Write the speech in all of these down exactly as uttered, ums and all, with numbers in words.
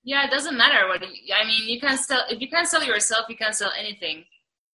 Yeah, it doesn't matter what you, I mean. You can sell if you can't sell yourself, you can't sell anything.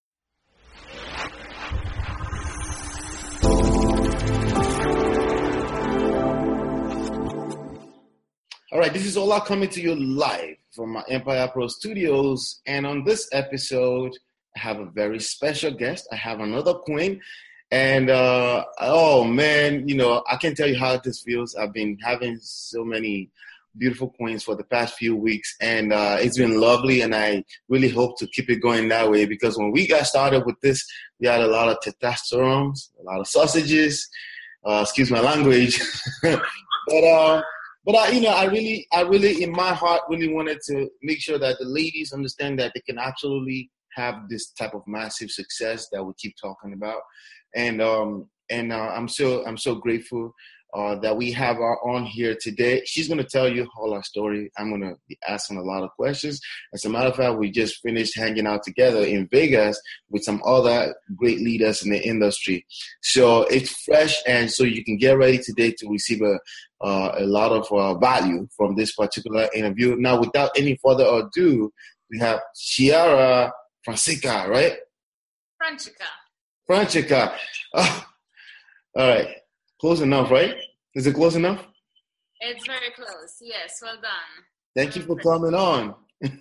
All right, this is Ola coming to you live from my Empire Pro Studios, and on this episode, I have a very special guest. I have another queen, and uh, oh man, you know, I can't tell you how this feels. I've been having so many beautiful queens for the past few weeks, and uh, it's been lovely, and I really hope to keep it going that way, because when we got started with this, we had a lot of testosterone, a lot of sausages, uh, excuse my language, but uh, but I, you know, I really, I really, in my heart, really wanted to make sure that the ladies understand that they can absolutely have this type of massive success that we keep talking about, and um, and uh, I'm so, I'm so grateful Uh, that we have her on here today. She's going to tell you all our story. I'm going to be asking a lot of questions. As a matter of fact, we just finished hanging out together in Vegas with some other great leaders in the industry. So it's fresh, and so you can get ready today to receive a, uh, a lot of uh, value from this particular interview. Now, without any further ado, we have Chiara Francica, right? Francica. Francica. Oh, all right. Close enough, right? Is it close enough? It's very close. Yes, well done. Thank you for coming on.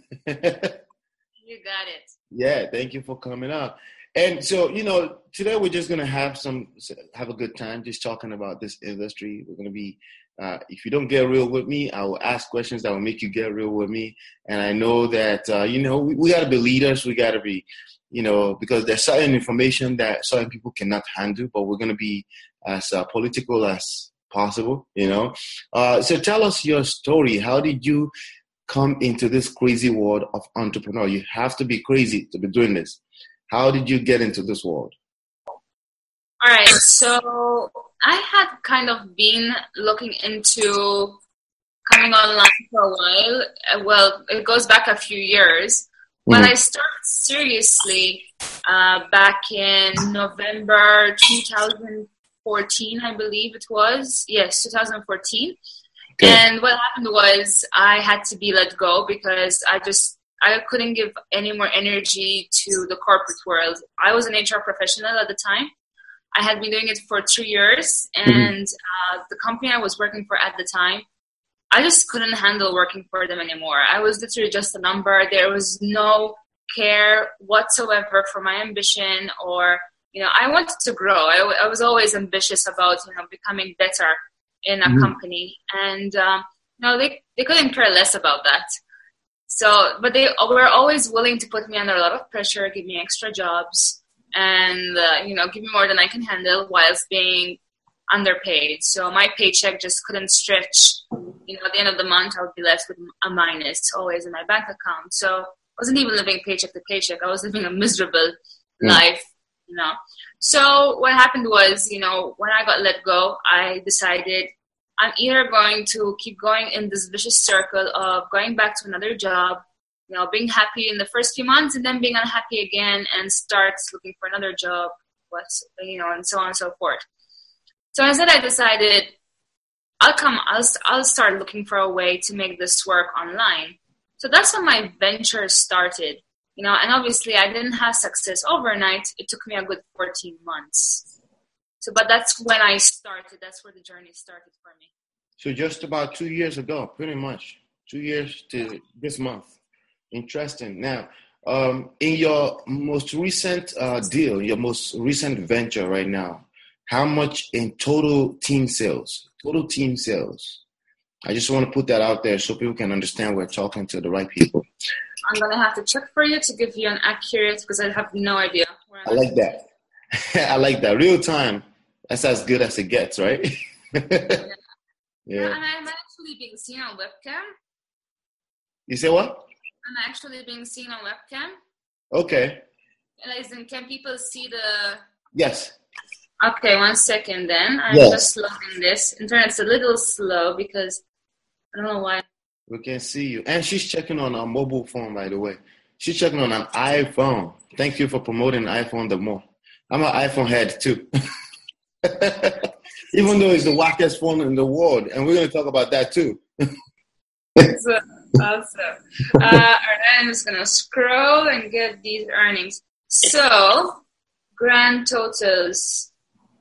You got it. Yeah, thank you for coming on. And so, you know, today we're just going to have some, have a good time just talking about this industry. We're going to be, uh, if you don't get real with me, I will ask questions that will make you get real with me. And I know that, uh, you know, we, we got to be leaders. We got to be, you know, because there's certain information that certain people cannot handle, but we're going to be as uh, political as possible, you know. Uh, so tell us your story. How did you come into this crazy world of entrepreneur? You have to be crazy to be doing this. How did you get into this world? All right. So I had kind of been looking into coming online for a while. Well, it goes back a few years. But I started seriously uh, back in November twenty fourteen, I believe it was. Yes, twenty fourteen. Okay. And what happened was I had to be let go because I just, I couldn't give any more energy to the corporate world. I was an H R professional at the time. I had been doing it for two years. And mm-hmm. uh, the company I was working for at the time, I just couldn't handle working for them anymore. I was literally just a number. There was no care whatsoever for my ambition, or, you know, I wanted to grow. I, I was always ambitious about, you know, becoming better in a mm-hmm. company. And, um, you know, they, they couldn't care less about that. So, but they were always willing to put me under a lot of pressure, give me extra jobs, and, uh, you know, give me more than I can handle whilst being underpaid. So my paycheck just couldn't stretch. You know, at the end of the month, I would be left with a minus always in my bank account. So I wasn't even living paycheck to paycheck. I was living a miserable mm. life, you know. So what happened was, you know, when I got let go, I decided I'm either going to keep going in this vicious circle of going back to another job, you know, being happy in the first few months and then being unhappy again and start looking for another job, what's, you know, and so on and so forth. So instead I decided I'll come, I'll, I'll start looking for a way to make this work online. So that's when my venture started, you know, and obviously I didn't have success overnight. It took me a good fourteen months. So, but that's when I started. That's where the journey started for me. So just about two years ago, pretty much two years to this month. Interesting. Now, um, in your most recent uh, deal, your most recent venture right now, how much in total team sales? Total team sales. I just want to put that out there so people can understand we're talking to the right people. I'm going to have to check for you to give you an accurate, because I have no idea. Where I like that. I like that. Real time. That's as good as it gets, right? yeah. yeah. And I'm actually being seen on webcam. You say what? I'm actually being seen on webcam. Okay. Listen, can people see the... Yes. Okay, one second then. I'm yes. just loading this. Internet's a little slow because I don't know why. We can see you. And she's checking on a mobile phone, by the way. She's checking on an iPhone. Thank you for promoting iPhone the more. I'm an iPhone head too. Even though it's the wackest phone in the world. And we're going to talk about that too. so, Awesome. Uh, all right, I'm just gonna scroll and get these earnings. So, grand totals.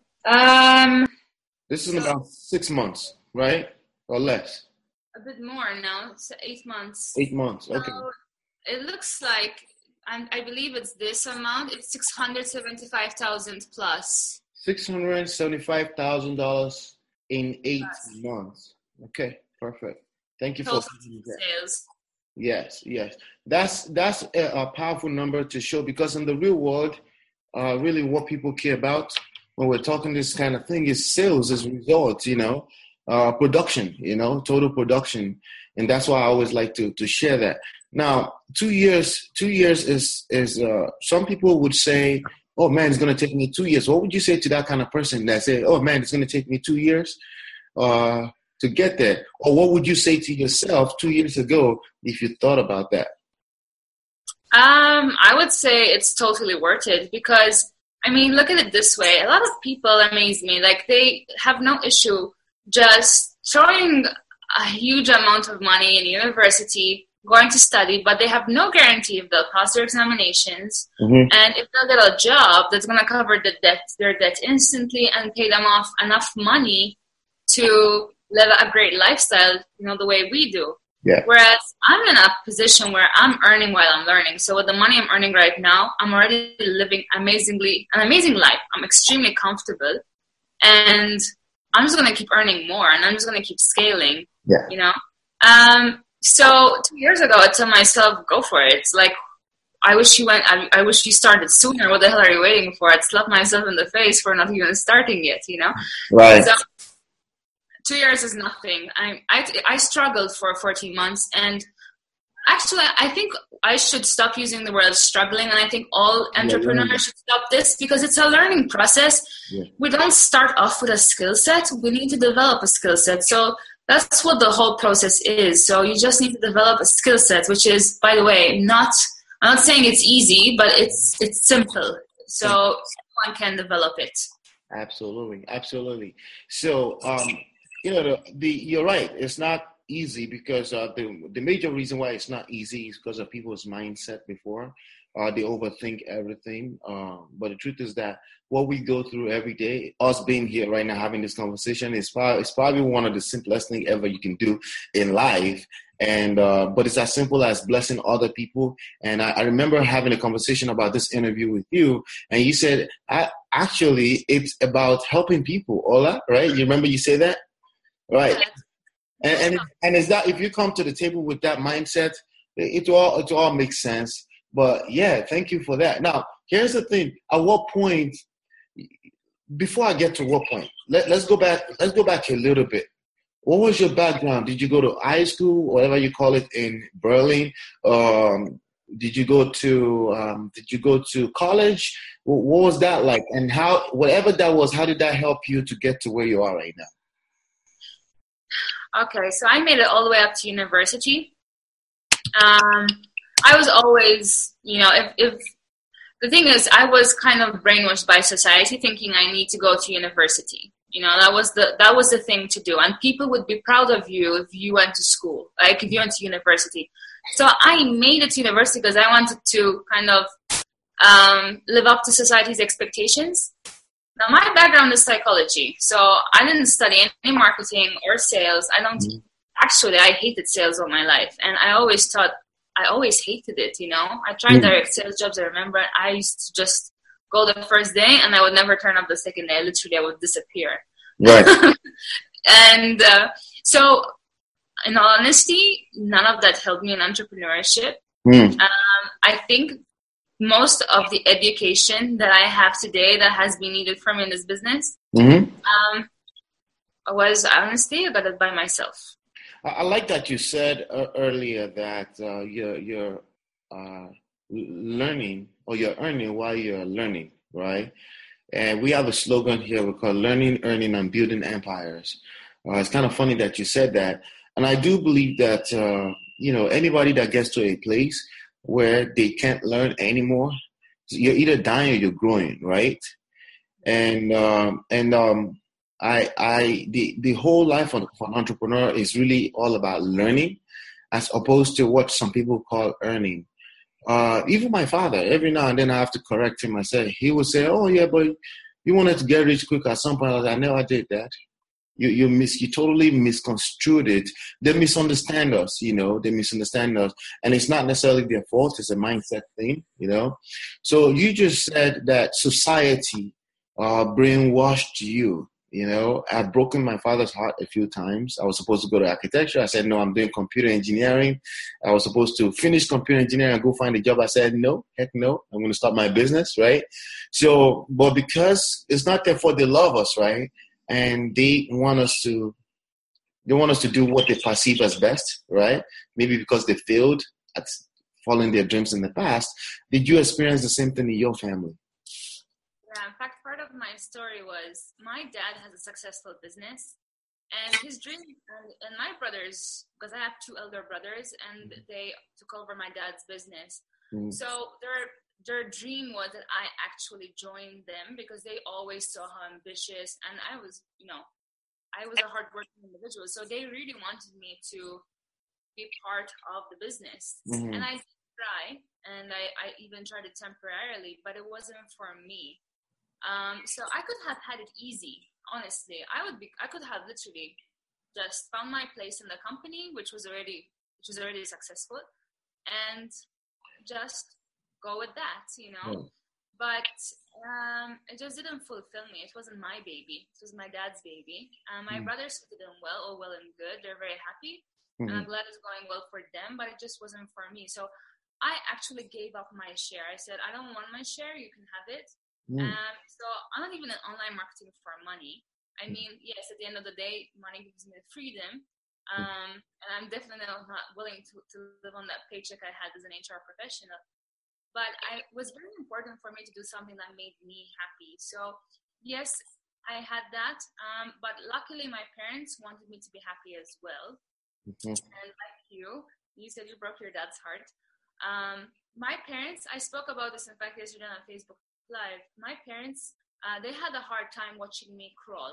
Um, This is in about six months, right? Or less? a bit more now. It's eight months. Eight months, okay. So it looks like, and I believe it's this amount. It's six hundred seventy-five thousand plus. six hundred seventy-five thousand dollars in eight Yes. months. Okay, perfect. Thank you for Total giving me that. sales. Yes, yes. That's that's a, a powerful number to show, because in the real world, uh, really what people care about when we're talking this kind of thing is sales, is results, you know, uh, production, you know, total production. And that's why I always like to to share that. Now, two years, two years is, is uh, some people would say, oh man, it's going to take me two years. What would you say to that kind of person that say, oh man, it's going to take me two years uh, to get there? Or what would you say to yourself two years ago if you thought about that? Um, I would say it's totally worth it because, I mean, look at it this way. A lot of people amaze me. Like, they have no issue just throwing a huge amount of money in university, going to study, but they have no guarantee if they'll pass their examinations. Mm-hmm. And if they'll get a job that's going to cover the debt, their debt instantly and pay them off enough money to live a great lifestyle, you know, the way we do. Yeah. Whereas I'm in a position where I'm earning while I'm learning. So with the money I'm earning right now, I'm already living amazingly, an amazing life. I'm extremely comfortable. And I'm just going to keep earning more and I'm just going to keep scaling, Yeah. you know? Um, so two years ago, I told myself, go for it. It's like, I wish you went, I, I wish you started sooner. What the hell are you waiting for? I'd slap myself in the face for not even starting yet, you know? Right. So, two years is nothing. I, I, I struggled for fourteen months, and actually, I think I should stop using the word struggling, and I think all entrepreneurs yeah. should stop this because it's a learning process. Yeah. We don't start off with a skill set. We need to develop a skill set. So that's what the whole process is. So you just need to develop a skill set, which is, by the way, not, I'm not saying it's easy, but it's it's simple. So anyone can develop it. Absolutely. Absolutely. So, um, you know, the, the you're right. It's not easy because uh, the the major reason why it's not easy is because of people's mindset before. Uh, they overthink everything. Um, but the truth is that what we go through every day, us being here right now having this conversation, is probably, it's probably one of the simplest things ever you can do in life. And uh, but it's as simple as blessing other people. And I, I remember having a conversation about this interview with you, and you said, I, actually, it's about helping people, Ola, right? You remember you say that? Right. And and, and is that if you come to the table with that mindset, it, it all it all makes sense. But yeah, thank you for that. Now, here's the thing. At what point, before I get to what point, let, let's go back, let's go back a little bit. What was your background? Did you go to high school, whatever you call it, in Berlin? Um, did you go to um, did you go to college? What, what was that like? And how, whatever that was, how did that help you to get to where you are right now? Okay, so I made it all the way up to university. Um, I was always, you know, if, if the thing is, I was kind of brainwashed by society, thinking I need to go to university. You know, that was the that was the thing to do, and people would be proud of you if you went to school, like if you went to university. So I made it to university because I wanted to kind of um, live up to society's expectations. Now, my background is psychology, so I didn't study any marketing or sales. I don't mm-hmm. actually. I hated sales all my life, and I always thought I always hated it. You know, I tried mm-hmm. direct sales jobs. I remember I used to just go the first day, and I would never turn up the second day. Literally, I would disappear. Right. And uh, so, in all honesty, none of that helped me in entrepreneurship. Mm. Um, I think most of the education that I have today that has been needed for me in this business mm-hmm. um, was, honestly, I got it by myself. I like that you said uh, earlier that uh, you're, you're uh, learning or you're earning while you're learning, right? And we have a slogan here we call learning, earning, and building empires. Uh, it's kind of funny that you said that. And I do believe that, uh, you know, anybody that gets to a place where they can't learn anymore, you're either dying or you're growing, right? And um, and um, I I the, the whole life of an entrepreneur is really all about learning. as opposed to what some people call earning. Uh, even my father, every now and then I have to correct him. I say, he would say, oh yeah, but you wanted to get rich quick at some point. I was like, I never did that. You you mis you totally misconstrued it. They misunderstand us, you know. They misunderstand us, and it's not necessarily their fault. It's a mindset thing, you know. So you just said that society uh, brainwashed you. You know, I've broken my father's heart a few times. I was supposed to go to architecture. I said, no, I'm doing computer engineering. I was supposed to finish computer engineering and go find a job. I said, no, heck no. I'm going to start my business, right? So, but because it's not their fault, they love us, right? And they want us to, they want us to do what they perceive as best, right? Maybe because they failed at following their dreams in the past. Did you experience the same thing in your family? Yeah, in fact, part of my story was my dad has a successful business, and his dream, and, and my brothers, because I have two elder brothers, and they took over my dad's business. Mm. So their their dream was that I actually joined them because they always saw how ambitious, and I was, you know, I was a hardworking individual. So they really wanted me to be part of the business, mm-hmm. and I did try, and I, I even tried it temporarily, but it wasn't for me. Um, so I could have had it easy, honestly. I would be, I could have literally just found my place in the company, which was already, which was already successful, and just go with that, you know. Mm. But um, it just didn't fulfill me. It wasn't my baby. It was my dad's baby. Um, my mm. brothers did it well, all well and good. They're very happy, mm. and I'm glad it's going well for them. But it just wasn't for me. So I actually gave up my share. I said, I don't want my share. You can have it. Mm. Um, so I'm not even in online marketing for money. I mean, yes, at the end of the day, money gives me freedom. Um, and I'm definitely not willing to, to live on that paycheck I had as an H R professional. But I, it was very important for me to do something that made me happy. So yes, I had that. Um, but luckily my parents wanted me to be happy as well. Mm-hmm. And like you, you said you broke your dad's heart. Um, my parents, I spoke about this in fact yesterday on Facebook Live. My parents, uh, they had a hard time watching me crawl,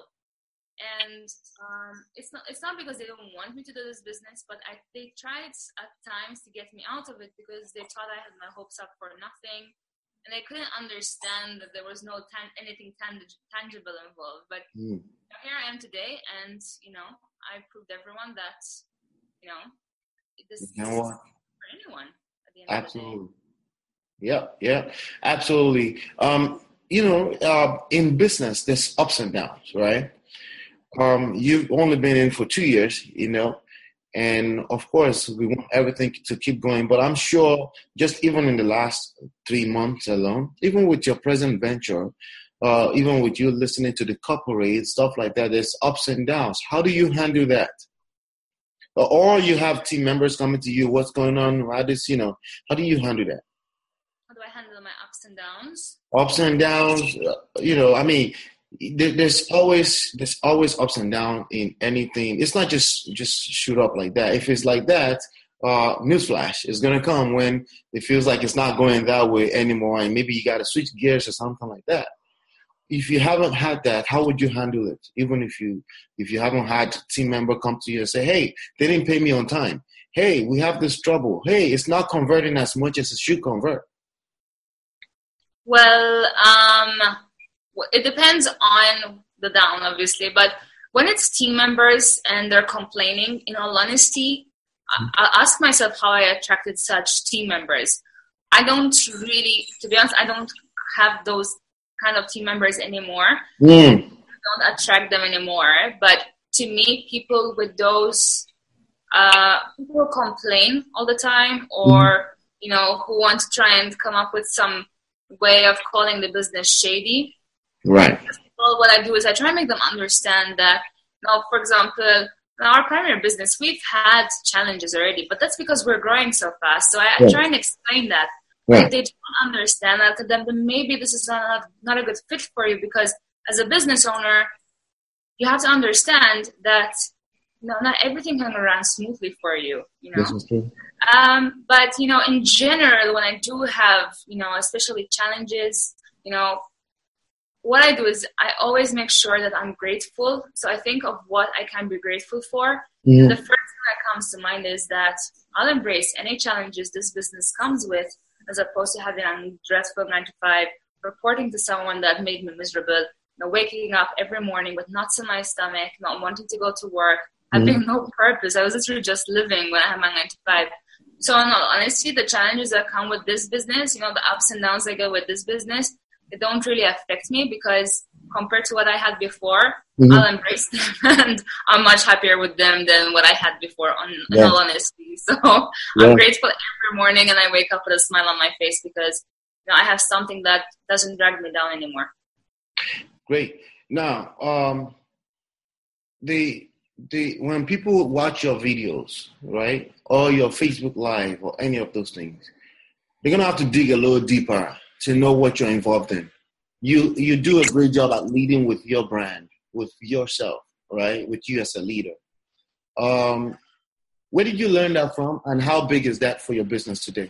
and um, it's not it's not because they don't want me to do this business, but I, they tried at times to get me out of it because they thought I had my hopes up for nothing, and they couldn't understand that there was no tan- anything tang- tangible involved. But mm. here I am today, and you know, I proved everyone that you know this, this is for anyone at the end Absolutely. of the day. Yeah, yeah, absolutely. Um, you know, uh, in business, there's ups and downs, right? Um, you've only been in for two years, you know, and of course, we want everything to keep going. But I'm sure just even in the last three months alone, even with your present venture, uh, even with you listening to the corporate, stuff like that, there's ups and downs. How do you handle that? Or you have team members coming to you, what's going on? How does, you know, how do you handle that? How do I handle my ups and downs? Ups and downs, you know, I mean, there, there's always there's always ups and downs in anything. It's not just just shoot up like that. If it's like that, uh, newsflash is gonna come when it feels like it's not going that way anymore, and maybe you got to switch gears or something like that. If you haven't had that, how would you handle it? Even if you if you haven't had a team member come to you and say, "Hey, they didn't pay me on time. Hey, we have this trouble. Hey, it's not converting as much as it should convert." Well, um, it depends on the down, obviously. But when it's team members and they're complaining, in all honesty, I ask myself how I attracted such team members. I don't really, to be honest, I don't have those kind of team members anymore. Mm. I don't attract them anymore. But to me, people with those, uh, people who complain all the time, or, mm. you know, who want to try and come up with some way of calling the business shady. Right. Well, what I do is I try and make them understand that, now, for example, in our primary business, we've had challenges already, but that's because we're growing so fast. So I, right. I try and explain that. Right. If they don't understand that, then maybe this is not, not a good fit for you, because as a business owner, you have to understand that you know, not everything can run smoothly for you, you know. This is true. Um, but, you know, in general, when I do have, you know, especially challenges, you know, what I do is I always make sure that I'm grateful. So I think of what I can be grateful for. Mm. And the first thing that comes to mind is that I'll embrace any challenges this business comes with, as opposed to having a dreadful nine to five, reporting to someone that made me miserable, you know, waking up every morning with knots in my stomach, not wanting to go to work, having mm-hmm. no purpose. I was literally just living when I had my nine to five. So honestly, the challenges that come with this business, you know, the ups and downs I get with this business, they don't really affect me because compared to what I had before, mm-hmm. I'll embrace them and I'm much happier with them than what I had before, on, yeah. in all honesty. So yeah. I'm grateful every morning and I wake up with a smile on my face because, you know, I have something that doesn't drag me down anymore. Great. Now, um, the the when people watch your videos, right, or your Facebook Live or any of those things, they're going to have to dig a little deeper to know what you're involved in. You you do a great job at leading with your brand, with yourself, right, with you as a leader. Um, where did you learn that from, and how big is that for your business today?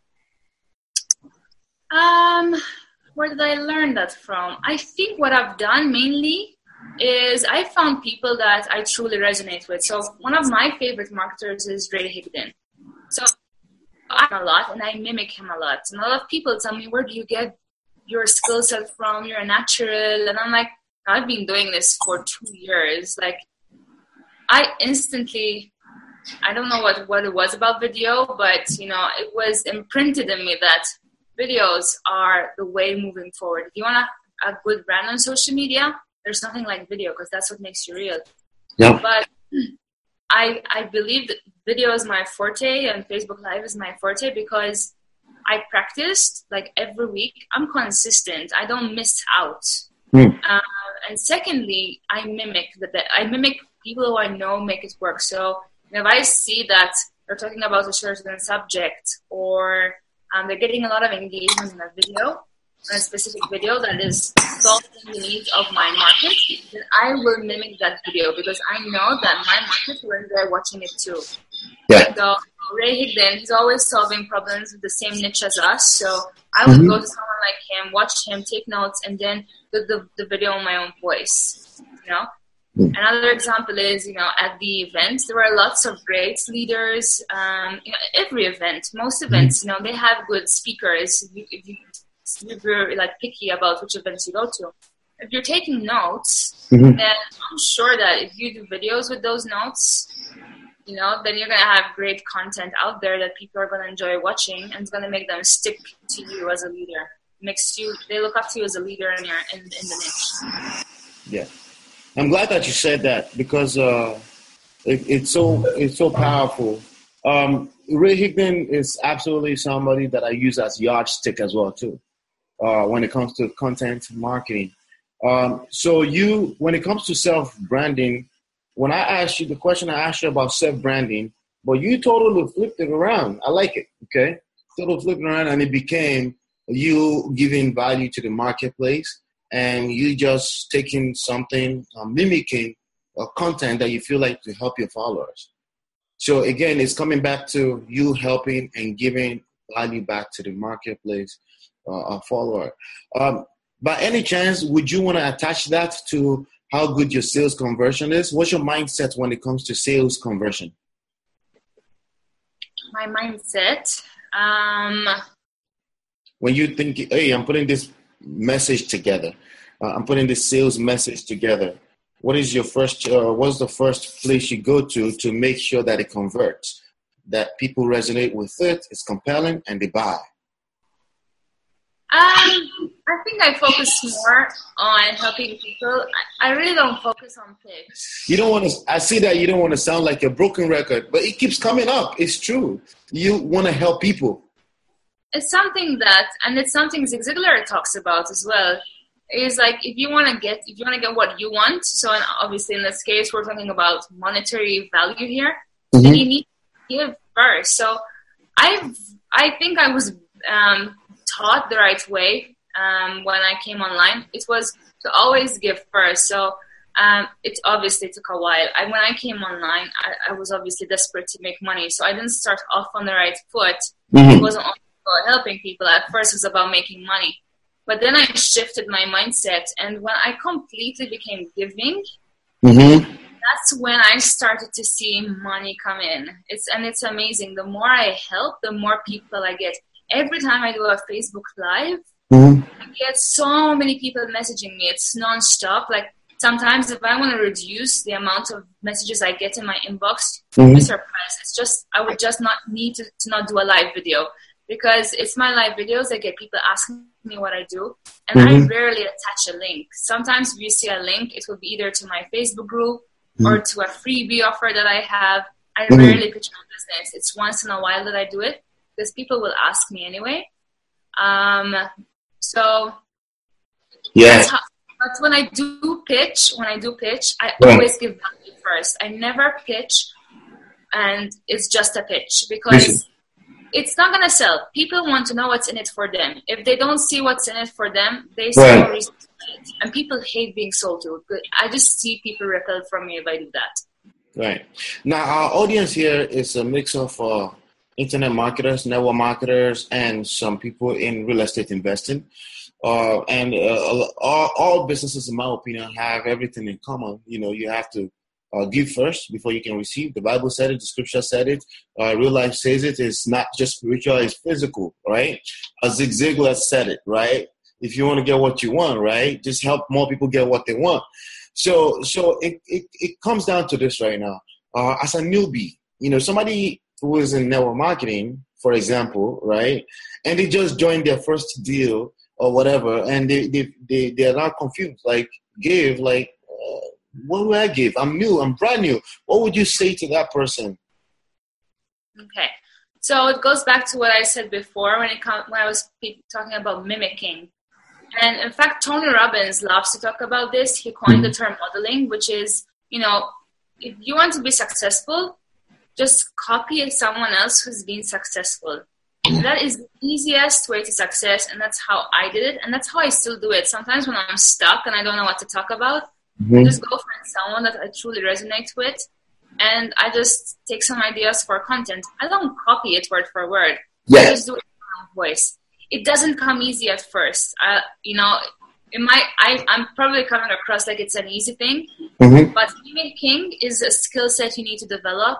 Um, where did I learn that from? I think what I've done mainly is I found people that I truly resonate with. So one of my favorite marketers is Ray Higdon. So I a lot and I mimic him a lot. And a lot of people tell me, where do you get your skill set from? You're a natural. And I'm like, I've been doing this for two years. Like, I instantly, I don't know what, what it was about video, but, you know, it was imprinted in me that videos are the way moving forward. If you want a, a good brand on social media, there's nothing like video because that's what makes you real. Yeah. But I I believe that video is my forte and Facebook Live is my forte because I practiced like every week. I'm consistent. I don't miss out. Mm. Uh, and secondly, I mimic the I mimic people who I know make it work. So if I see that they're talking about a certain subject or um, they're getting a lot of engagement in a video, a specific video that is solving the needs of my market, then I will mimic that video because I know that my market will enjoy watching it too. Yeah. So Ray Higdon, he's always solving problems with the same niche as us. So I would mm-hmm. go to someone like him, watch him, take notes, and then do the, the video in my own voice. You know. Mm-hmm. Another example is, you know, at the event, there are lots of great leaders. Um, you know, every event, most events, mm-hmm. you know, they have good speakers. If you, if you if you're like picky about which events you go to. If you're taking notes, mm-hmm. then I'm sure that if you do videos with those notes, you know, then you're going to have great content out there that people are going to enjoy watching and it's going to make them stick to you as a leader. It makes you, they look up to you as a leader in your, in, in the niche. Yeah. I'm glad that you said that because uh, it, it's so, it's so powerful. Um, Ray Higdon is absolutely somebody that I use as yardstick as well too. Uh, when it comes to content marketing. Um, so you, when it comes to self-branding, when I asked you the question I asked you about self-branding, but you totally flipped it around. I like it, okay? Totally flipped it around and it became you giving value to the marketplace and you just taking something, uh, mimicking a content that you feel like to help your followers. So again, it's coming back to you helping and giving value back to the marketplace. Uh, a follower. Um, by any chance, would you want to attach that to how good your sales conversion is? What's your mindset when it comes to sales conversion? My mindset? Um... When you think, hey, I'm putting this message together. Uh, I'm putting this sales message together. What is your first, uh, what's the first place you go to to make sure that it converts, that people resonate with it, it's compelling, and they buy? Um, I think I focus more on helping people. I, I really don't focus on pics. You don't want to, I see that you don't want to sound like a broken record, but it keeps coming up. It's true. You want to help people. It's something that, and it's something Zig Ziglar talks about as well. Is like, if you want to get, if you want to get what you want, so obviously in this case, we're talking about monetary value here, mm-hmm. then you need to give first. So I've, I think I was, um, taught the right way um, when I came online. It was to always give first. So um, it obviously took a while. I, when I came online, I, I was obviously desperate to make money. So I didn't start off on the right foot. Mm-hmm. It wasn't only about helping people. At first, it was about making money. But then I shifted my mindset. And when I completely became giving, mm-hmm. that's when I started to see money come in. It's and it's amazing. The more I help, the more people I get. Every time I do a Facebook Live, mm-hmm. I get so many people messaging me. It's nonstop. Like sometimes if I want to reduce the amount of messages I get in my inbox, mm-hmm. you'll be surprised. It's just, I would just not need to, to not do a live video because it's my live videos that get people asking me what I do. And mm-hmm. I rarely attach a link. Sometimes if you see a link, it will be either to my Facebook group mm-hmm. or to a freebie offer that I have. I mm-hmm. rarely pitch my business. It's once in a while that I do it because people will ask me anyway. Um, so yeah. That's how, but when I do pitch, when I do pitch, I yeah. always give value first. I never pitch and it's just a pitch because it's not going to sell. People want to know what's in it for them. If they don't see what's in it for them, they see no reason to buy it. And people hate being sold to. I just see people repel from me if I do that. Right. Now, our audience here is a mix of uh, internet marketers, network marketers, and some people in real estate investing. Uh, and uh, all, all businesses, in my opinion, have everything in common. You know, you have to uh, give first before you can receive. The Bible said it. The Scripture said it. Uh, real life says it. It's not just spiritual. It's physical, right? Uh, Zig Ziglar said it, right? If you want to get what you want, right, just help more people get what they want. So, so it it, it comes down to this right now. Uh, as a newbie, you know, somebody who is in network marketing, for example, right, and they just joined their first deal or whatever, and they, they, they, they're not confused. Like, give, like, uh, what do I give? I'm new. I'm brand new. What would you say to that person? Okay. So it goes back to what I said before when it com- when I was talking about mimicking. And in fact, Tony Robbins loves to talk about this. He coined the term modeling, which is, you know, if you want to be successful, just copy someone else who's been successful. That is the easiest way to success, and that's how I did it, and that's how I still do it. Sometimes when I'm stuck and I don't know what to talk about, mm-hmm. I just go find someone that I truly resonate with, and I just take some ideas for content. I don't copy it word for word. Yeah. I just do it in my own voice. It doesn't come easy at first. I, you know, it might, I, I'm probably coming across like it's an easy thing, mm-hmm. but mimicking is a skill set you need to develop.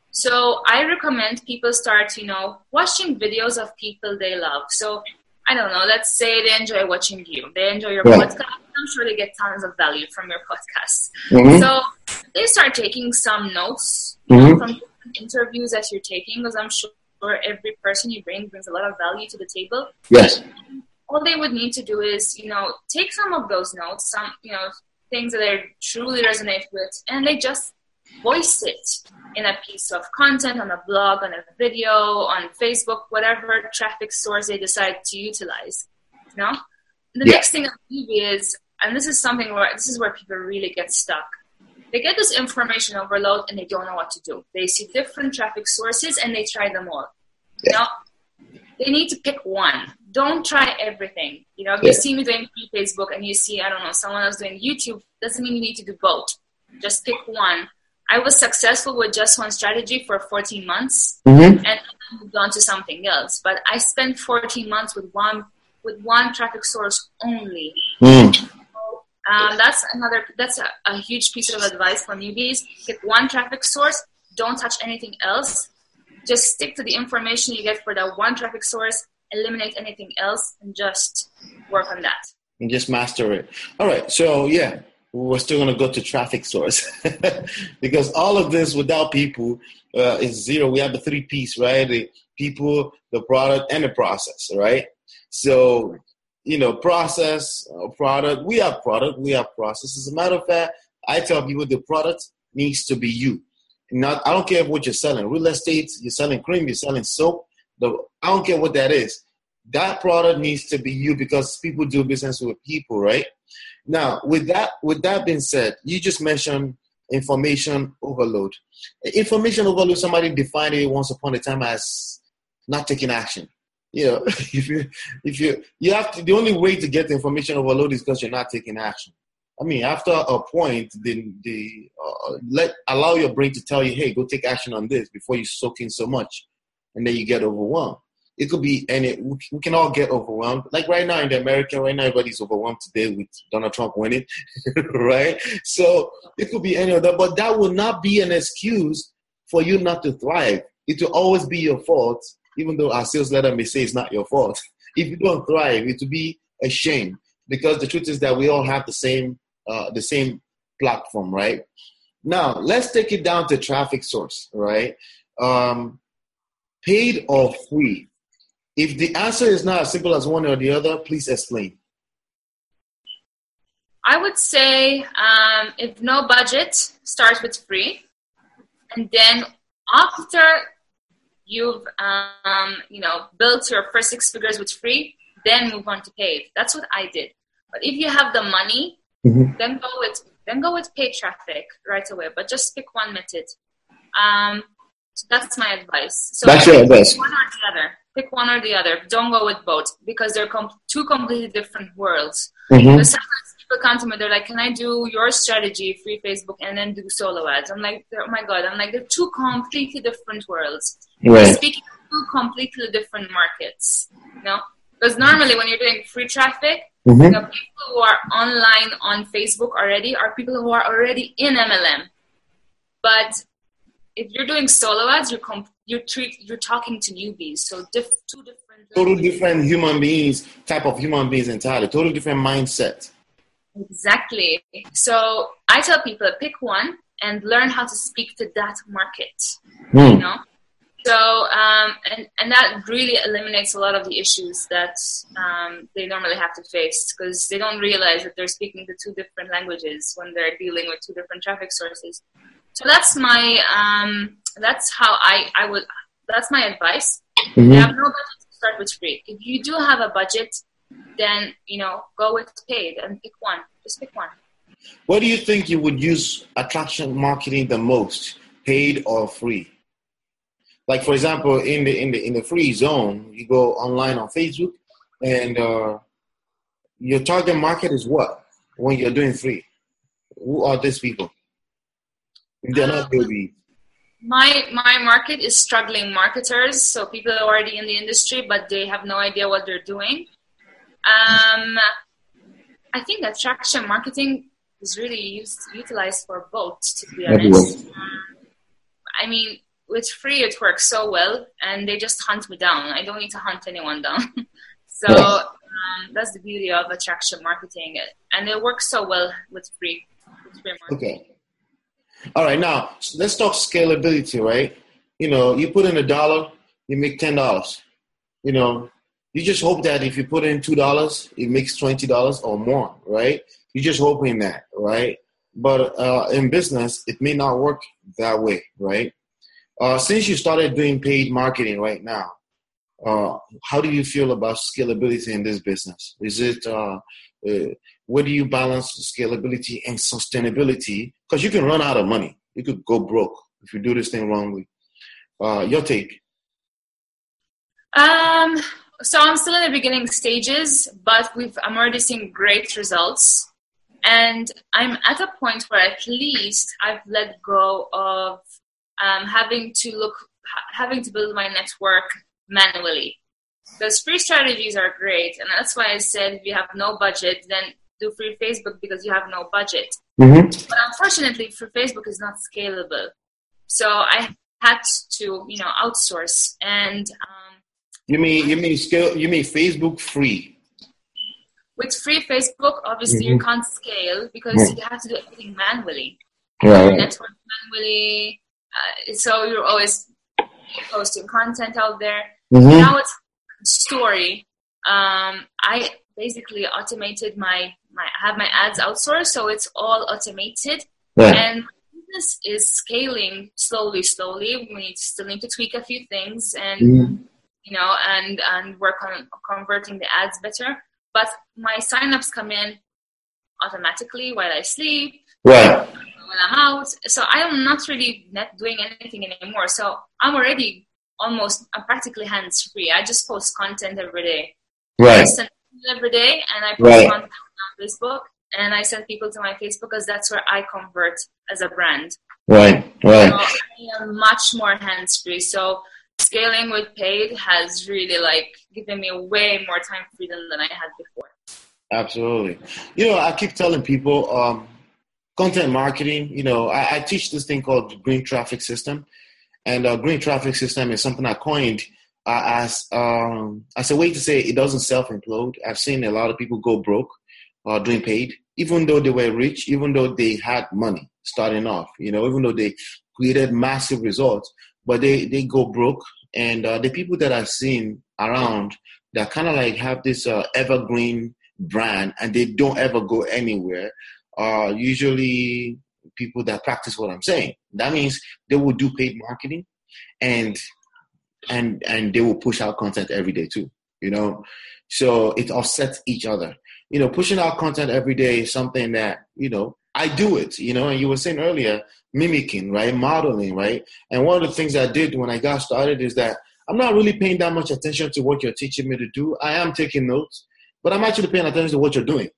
So I recommend people start, you know, watching videos of people they love. So I don't know, let's say they enjoy watching you. They enjoy your yeah. podcast. I'm sure they get tons of value from your podcast. Mm-hmm. So they start taking some notes you mm-hmm. know, from interviews that you're taking, because I'm sure every person you bring brings a lot of value to the table. Yes. All they would need to do is, you know, take some of those notes, some, you know, things that they truly resonate with, and they just voice it in a piece of content, on a blog, on a video, on Facebook, whatever traffic source they decide to utilize. You know, the yeah. next thing on T V is, and this is something where this is where people really get stuck. They get this information overload and they don't know what to do. They see different traffic sources and they try them all. Yeah. You know, they need to pick one. Don't try everything. You know, if yeah. you see me doing Facebook and you see, I don't know, someone else doing YouTube, doesn't mean you need to do both. Just pick one. I was successful with just one strategy for fourteen months, mm-hmm. and I moved on to something else. But I spent fourteen months with one with one traffic source only. Mm. So, um, that's another. That's a, a huge piece of advice for newbies. Pick one traffic source. Don't touch anything else. Just stick to the information you get for that one traffic source. Eliminate anything else, and just work on that. And just master it. All right. So yeah. We're still going to go to traffic source because all of this without people uh, is zero. We have the three P's, right? The people, the product, and the process, right? So, you know, process, uh, product, we have product, we have process. As a matter of fact, I tell people the product needs to be you. Not, I don't care what you're selling. Real estate, you're selling cream, you're selling soap. The, I don't care what that is. That product needs to be you because people do business with people, right? Now, with that with that being said, you just mentioned information overload. Information overload, somebody defined it once upon a time as not taking action. You know, if you if you you have to, the only way to get information overload is because you're not taking action. I mean, after a point, then the uh, let allow your brain to tell you, hey, go take action on this before you soak in so much, and then you get overwhelmed. It could be any. We we can all get overwhelmed. Like right now in America, right now everybody's overwhelmed today with Donald Trump winning, right? So it could be any of that, but that will not be an excuse for you not to thrive. It will always be your fault, even though our sales letter may say it's not your fault. If you don't thrive, it will be a shame, because the truth is that we all have the same uh, the same platform, right? Now let's take it down to traffic source, right? Um, paid or free? If the answer is not as simple as one or the other, please explain. I would say um, if no budget, start with free. And then after you've um, you know, built your first six figures with free, then move on to paid. That's what I did. But if you have the money, mm-hmm. then go with then go with paid traffic right away. But just pick one method. Um, so that's my advice. So that's your advice. One or the other. Pick one or the other. Don't go with both, because they're com- two completely different worlds. Mm-hmm. Sometimes people come to me, they're like, can I do your strategy, free Facebook, and then do solo ads? I'm like, oh my God. I'm like, they're two completely different worlds. Right. We're speaking two completely different markets. You know? Because normally when you're doing free traffic, mm-hmm. you know, people who are online on Facebook already are people who are already in M L M. But if you're doing solo ads, you're comp- you're treat- you're talking to newbies, so diff- two different, total different human beings, type of human beings entirely, total different mindset. Exactly. So I tell people, pick one and learn how to speak to that market. Mm. You know, so um, and and that really eliminates a lot of the issues that um, they normally have to face, because they don't realize that they're speaking to two different languages when they're dealing with two different traffic sources. So that's my, um, that's how I, I would, that's my advice. Mm-hmm. If you have no budget, start with free. If you do have a budget, then, you know, go with paid and pick one. Just pick one. What do you think you would use attraction marketing the most, paid or free? Like, for example, in the, in the, in the free zone, you go online on Facebook and uh, your target market is what when you're doing free? Who are these people? They're not baby. My my market is struggling marketers, so people are already in the industry, but they have no idea what they're doing. Um, I think attraction marketing is really used utilized for both, to be honest. Um, I mean, with free it works so well, and they just hunt me down. I don't need to hunt anyone down. So yes. um, that's the beauty of attraction marketing, and it works so well with free. With free marketing. Okay. All right, now let's talk scalability, right? You know, you put in a dollar, you make ten dollars. You know, you just hope that if you put in two dollars, it makes twenty dollars or more, right? You're just hoping that, right? But uh, in business, it may not work that way, right? Uh, since you started doing paid marketing right now, uh, how do you feel about scalability in this business? Is it uh, uh, where do you balance scalability and sustainability? Because you can run out of money. You could go broke if you do this thing wrongly. Uh, your take? Um, so I'm still in the beginning stages, but we've I'm already seeing great results. And I'm at a point where at least I've let go of um, having to look, having to build my network manually. Because free strategies are great. And that's why I said if you have no budget, then do free Facebook, because you have no budget. Mm-hmm. But unfortunately, free Facebook is not scalable. So I had to, you know, outsource. And um, you mean you mean scale? You mean Facebook free? With free Facebook, obviously mm-hmm. you can't scale because mm-hmm. you have to do everything manually. Right. Network manually. Uh, so you're always posting content out there. Mm-hmm. Now it's story. Um, I basically automated my, my, I have my ads outsourced, so it's all automated. Yeah. And business is scaling slowly, slowly. We need, still need to tweak a few things and, mm-hmm. you know, and, and work on converting the ads better. But my signups come in automatically while I sleep. Right. When I'm out. So I am not really not doing anything anymore. So I'm already almost, I'm practically hands-free. I just post content every day. Right. I send every day, and I post right. content on Facebook, and I send people to my Facebook because that's where I convert as a brand. Right, right. So I am much more hands-free. So scaling with paid has really like given me way more time freedom than I had before. Absolutely. You know, I keep telling people, um, content marketing, you know, I, I teach this thing called the green traffic system. And uh, green traffic system is something I coined uh, as um, as a way to say it doesn't self-implode. I've seen a lot of people go broke uh, doing paid, even though they were rich, even though they had money starting off, you know, even though they created massive results, but they, they go broke. And uh, the people that I've seen around that kind of like have this uh, evergreen brand and they don't ever go anywhere are usually people that practice what I'm saying. That means they will do paid marketing and and and they will push out content every day too, you know. So it offsets each other. You know, pushing out content every day is something that, you know, I do it, you know, and you were saying earlier, mimicking, right? Modeling, right? And one of the things I did when I got started is that I'm not really paying that much attention to what you're teaching me to do. I am taking notes, but I'm actually paying attention to what you're doing,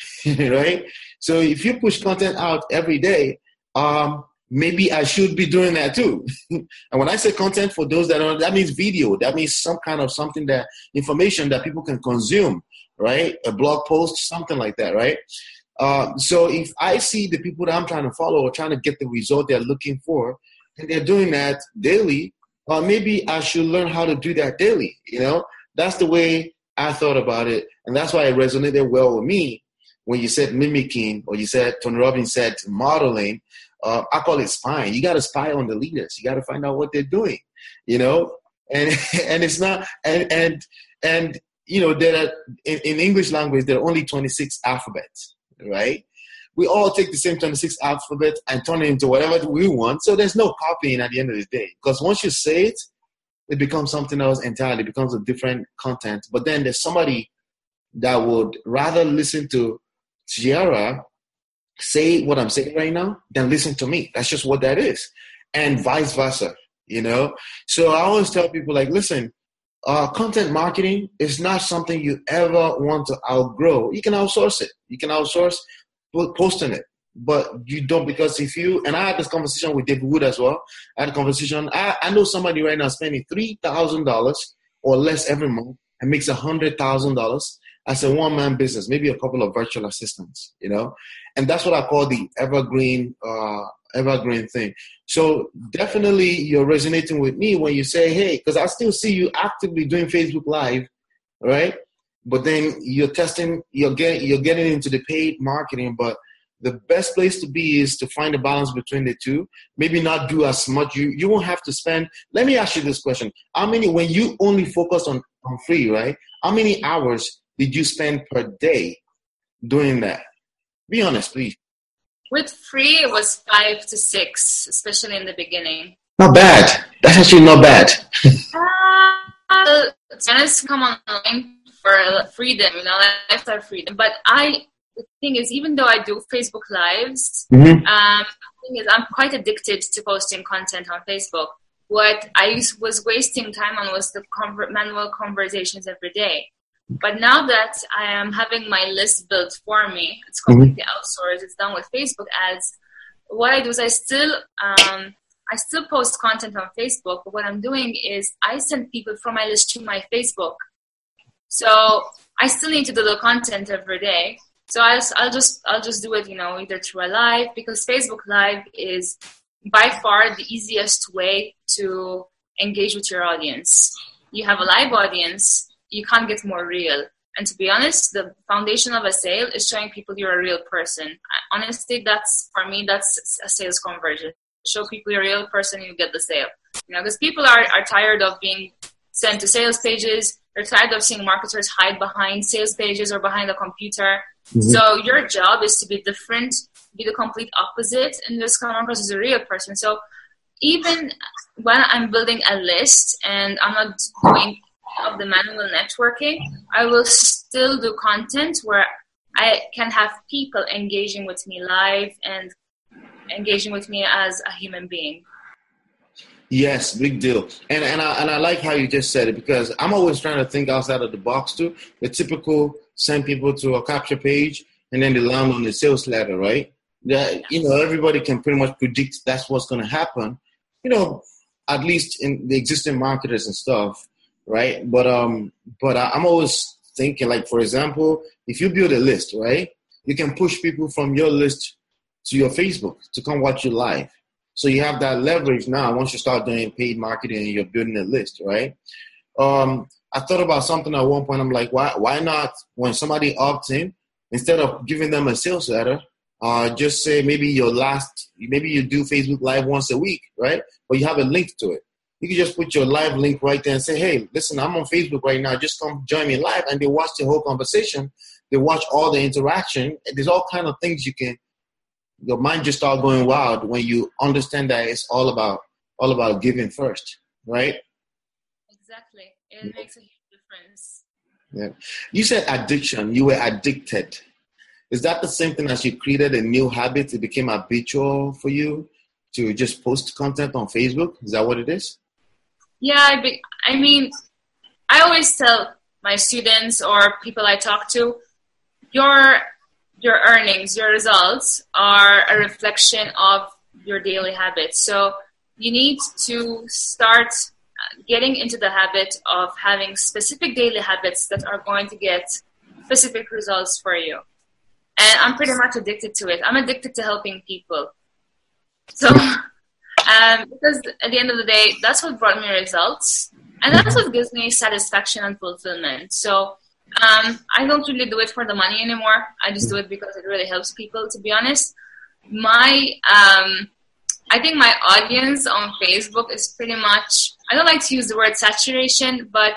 right? So if you push content out every day, um, maybe I should be doing that too. And when I say content, for those that don't, that means video. That means some kind of something that, information that people can consume, right? A blog post, something like that, right? Uh, so if I see the people that I'm trying to follow or trying to get the result they're looking for, and they're doing that daily, uh, maybe I should learn how to do that daily, you know? That's the way I thought about it. And that's why it resonated well with me when you said mimicking, or you said, Tony Robbins said modeling. Uh, I call it spying. You got to spy on the leaders. You got to find out what they're doing, you know? And and it's not, and, and, and you know, there are, in, in English language, there are only twenty-six alphabets, right? We all take the same twenty-six alphabets and turn it into whatever we want. So there's no copying at the end of the day. Because once you say it, it becomes something else entirely. It becomes a different content. But then there's somebody that would rather listen to Tiara say what I'm saying right now than listen to me. That's just what that is. And vice versa, you know? So I always tell people, like, listen, uh, content marketing is not something you ever want to outgrow. You can outsource it. You can outsource posting it. But you don't, because if you, and I had this conversation with David Wood as well. I had a conversation. I, I know somebody right now spending three thousand dollars or less every month and makes one hundred thousand dollars as a one-man business, maybe a couple of virtual assistants, you know? And that's what I call the evergreen, uh, evergreen thing. So definitely you're resonating with me when you say, hey, because I still see you actively doing Facebook Live, right? But then you're testing, you're getting, you're getting into the paid marketing, but the best place to be is to find a balance between the two. Maybe not do as much. You you won't have to spend. Let me ask you this question. How many, when you only focus on, on free, right? How many hours did you spend per day doing that? Be honest, please. With free, it was five to six, especially in the beginning. Not bad. That's actually not bad. uh, Tennis come online for freedom, you know, lifestyle freedom. But I, the thing is, even though I do Facebook Lives, mm-hmm. um, the thing is, I'm quite addicted to posting content on Facebook. What I used, was wasting time on was the conver- manual conversations every day. But now that I am having my list built for me, it's completely mm-hmm. outsourced. It's done with Facebook ads. What I do is I still, um, I still post content on Facebook. But what I'm doing is I send people from my list to my Facebook. So I still need to do the content every day. So I'll, I'll just, I'll just do it, you know, either through a live, because Facebook Live is by far the easiest way to engage with your audience. You have a live audience. You can't get more real. And to be honest, the foundation of a sale is showing people you're a real person. Honestly, that's, for me, that's a sales conversion. Show people you're a real person, you get the sale. You know, because people are, are tired of being sent to sales pages. They're tired of seeing marketers hide behind sales pages or behind a computer. Mm-hmm. So your job is to be different, be the complete opposite, and just come across as a real person. So even when I'm building a list and I'm not doing of the manual networking, I will still do content where I can have people engaging with me live and engaging with me as a human being. Yes, big deal. And and I and I like how you just said it, because I'm always trying to think outside of the box too. The typical send people to a capture page and then they land on the sales ladder, right? Yeah, you know, everybody can pretty much predict that's what's going to happen. You know, at least in the existing marketers and stuff, right? But um, but I, I'm always thinking, like, for example, if you build a list, right, you can push people from your list to your Facebook to come watch you live. So you have that leverage now once you start doing paid marketing and you're building a list, right? Um, I thought about something at one point. I'm like, why why not when somebody opts in, instead of giving them a sales letter, uh, just say maybe your last, maybe you do Facebook Live once a week, right? But you have a link to it. You can just put your live link right there and say, hey, listen, I'm on Facebook right now. Just come join me live. And they watch the whole conversation. They watch all the interaction. There's all kind of things you can, your mind just start going wild when you understand that it's all about, all about giving first, right? Exactly. It yeah. makes a huge difference. Yeah. You said addiction. You were addicted. Is that the same thing as you created a new habit? It became habitual for you to just post content on Facebook? Is that what it is? Yeah, I, be, I mean, I always tell my students or people I talk to, your your earnings, your results are a reflection of your daily habits. So you need to start getting into the habit of having specific daily habits that are going to get specific results for you. And I'm pretty much addicted to it. I'm addicted to helping people. So, um, because at the end of the day, that's what brought me results. And that's what gives me satisfaction and fulfillment. So, um, I don't really do it for the money anymore. I just do it because it really helps people, to be honest. My, um, I think my audience on Facebook is pretty much, I don't like to use the word saturation, but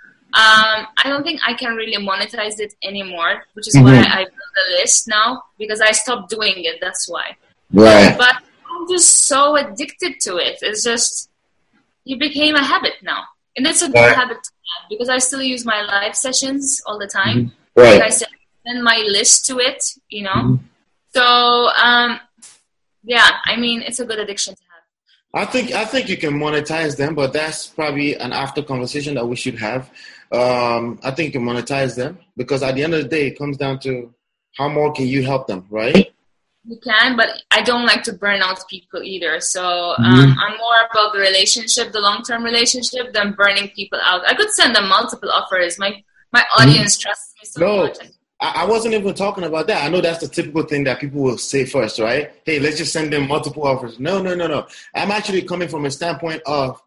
um, I don't think I can really monetize it anymore, which is mm-hmm. why I built a list now, because I stopped doing it. That's why. Right. But I'm just so addicted to it. It's just, it became a habit now. And it's a good right. habit to have, because I still use my live sessions all the time. Mm-hmm. Right. Like I said, send my list to it, you know. Mm-hmm. So, um, yeah, I mean, it's a good addiction to have. I think I think you can monetize them, but that's probably an after conversation that we should have. Um, I think you can monetize them, because at the end of the day, it comes down to how more can you help them, right? You can, but I don't like to burn out people either. So um, mm-hmm. I'm more about the relationship, the long-term relationship, than burning people out. I could send them multiple offers. My my audience mm-hmm. trusts me so no. much. I wasn't even talking about that. I know that's the typical thing that people will say first, right? Hey, let's just send them multiple offers. No, no, no, no. I'm actually coming from a standpoint of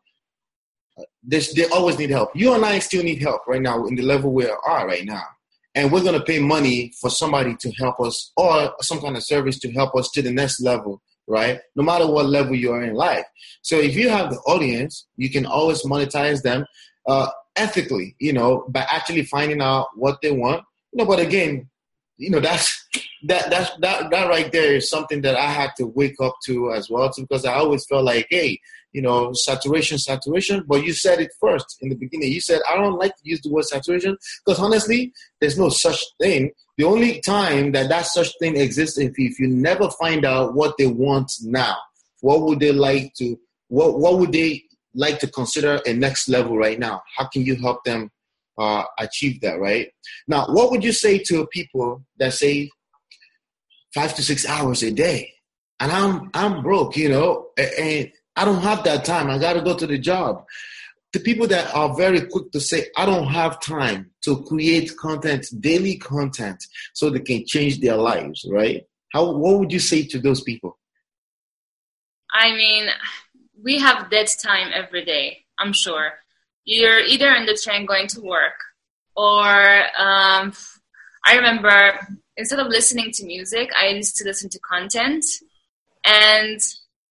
they, they always need help. You and I still need help right now in the level we are right now. And we're going to pay money for somebody to help us, or some kind of service to help us to the next level, right? No matter what level you are in life. So if you have the audience, you can always monetize them uh, ethically, you know, by actually finding out what they want. No, but again, you know, that's that that's that that right there is something that I had to wake up to as well, too, because I always felt like, hey, you know, saturation, saturation. But you said it first in the beginning. You said, I don't like to use the word saturation, because honestly, there's no such thing. The only time that that such thing exists if if you never find out what they want now. What would they like to? What what would they like to consider a next level right now? How can you help them Uh, achieve that, right? Now, what would you say to people that say five to six hours a day, and I'm I'm broke, you know, and I don't have that time. I got to go to the job. The people that are very quick to say, I don't have time to create content, daily content, so they can change their lives, right? How? What would you say to those people? I mean, we have dead time every day, I'm sure. You're either in the train going to work, or um, I remember instead of listening to music, I used to listen to content. And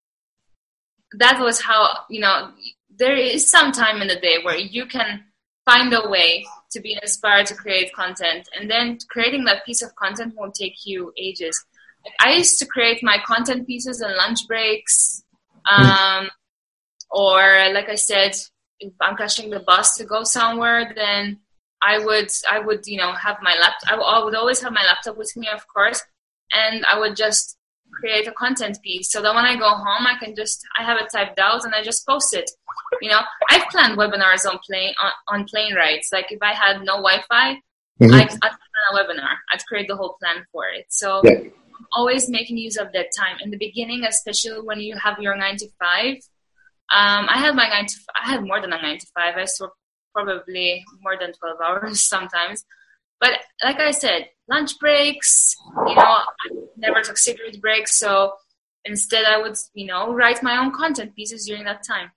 that was how, you know, there is some time in the day where you can find a way to be inspired to create content. And then creating that piece of content won't take you ages. I used to create my content pieces in lunch breaks, um, or like I said, if I'm catching the bus to go somewhere, then I would, I would, you know, have my laptop. I would always have my laptop with me, of course, and I would just create a content piece so that when I go home, I can just, I have it typed out and I just post it. You know, I've planned webinars on plane on, on plane rides. Like if I had no Wi-Fi, mm-hmm. I'd, I'd plan a webinar. I'd create the whole plan for it. So yeah. I'm always making use of that time in the beginning, especially when you have your nine to five. Um, I had my nine to I had more than a nine to five. I worked probably more than twelve hours sometimes. But like I said, lunch breaks, you know, I never took cigarette breaks. So instead I would, you know, write my own content pieces during that time.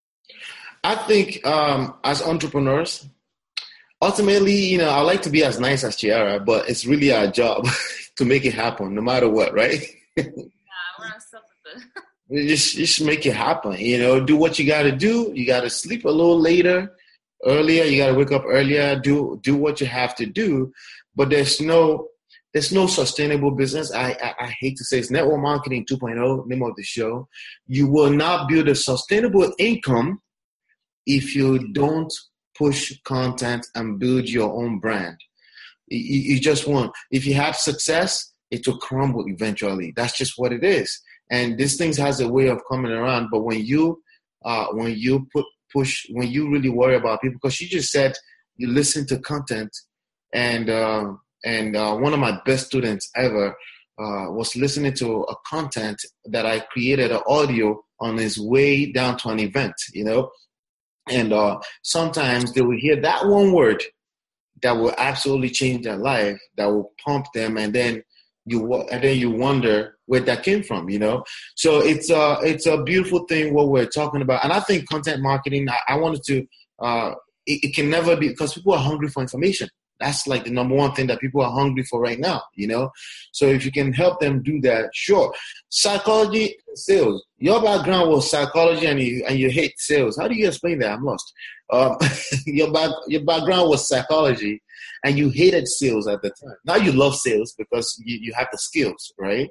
I think um, as entrepreneurs, ultimately, you know, I like to be as nice as Chiara, but it's really our job to make it happen no matter what, right? Yeah, we're unstoppable. just, just make it happen, you know, do what you got to do. You got to sleep a little later. Earlier, you got to wake up earlier, do do what you have to do, but there's no there's no sustainable business. I, I, I hate to say it's network marketing two point oh, name of the show. You will not build a sustainable income if you don't push content and build your own brand. You, you just won't. If you have success, it will crumble eventually. That's just what it is. And this thing has a way of coming around. But when you uh, when you put push when you really worry about people, because she just said you listen to content, and uh, and uh, one of my best students ever uh, was listening to a content that I created, an audio on his way down to an event, you know, and uh, sometimes they will hear that one word that will absolutely change their life, that will pump them, and then you and then you wonder where that came from, you know. So it's a it's a beautiful thing what we're talking about, and I think content marketing. I, I wanted to. Uh, it, it can never be, because people are hungry for information. That's like the number one thing that people are hungry for right now, you know. So if you can help them do that, sure. Psychology, sales. Your background was psychology, and you and you hate sales. How do you explain that? I'm lost. Um, your back your background was psychology, and you hated sales at the time. Now you love sales because you, you have the skills, right?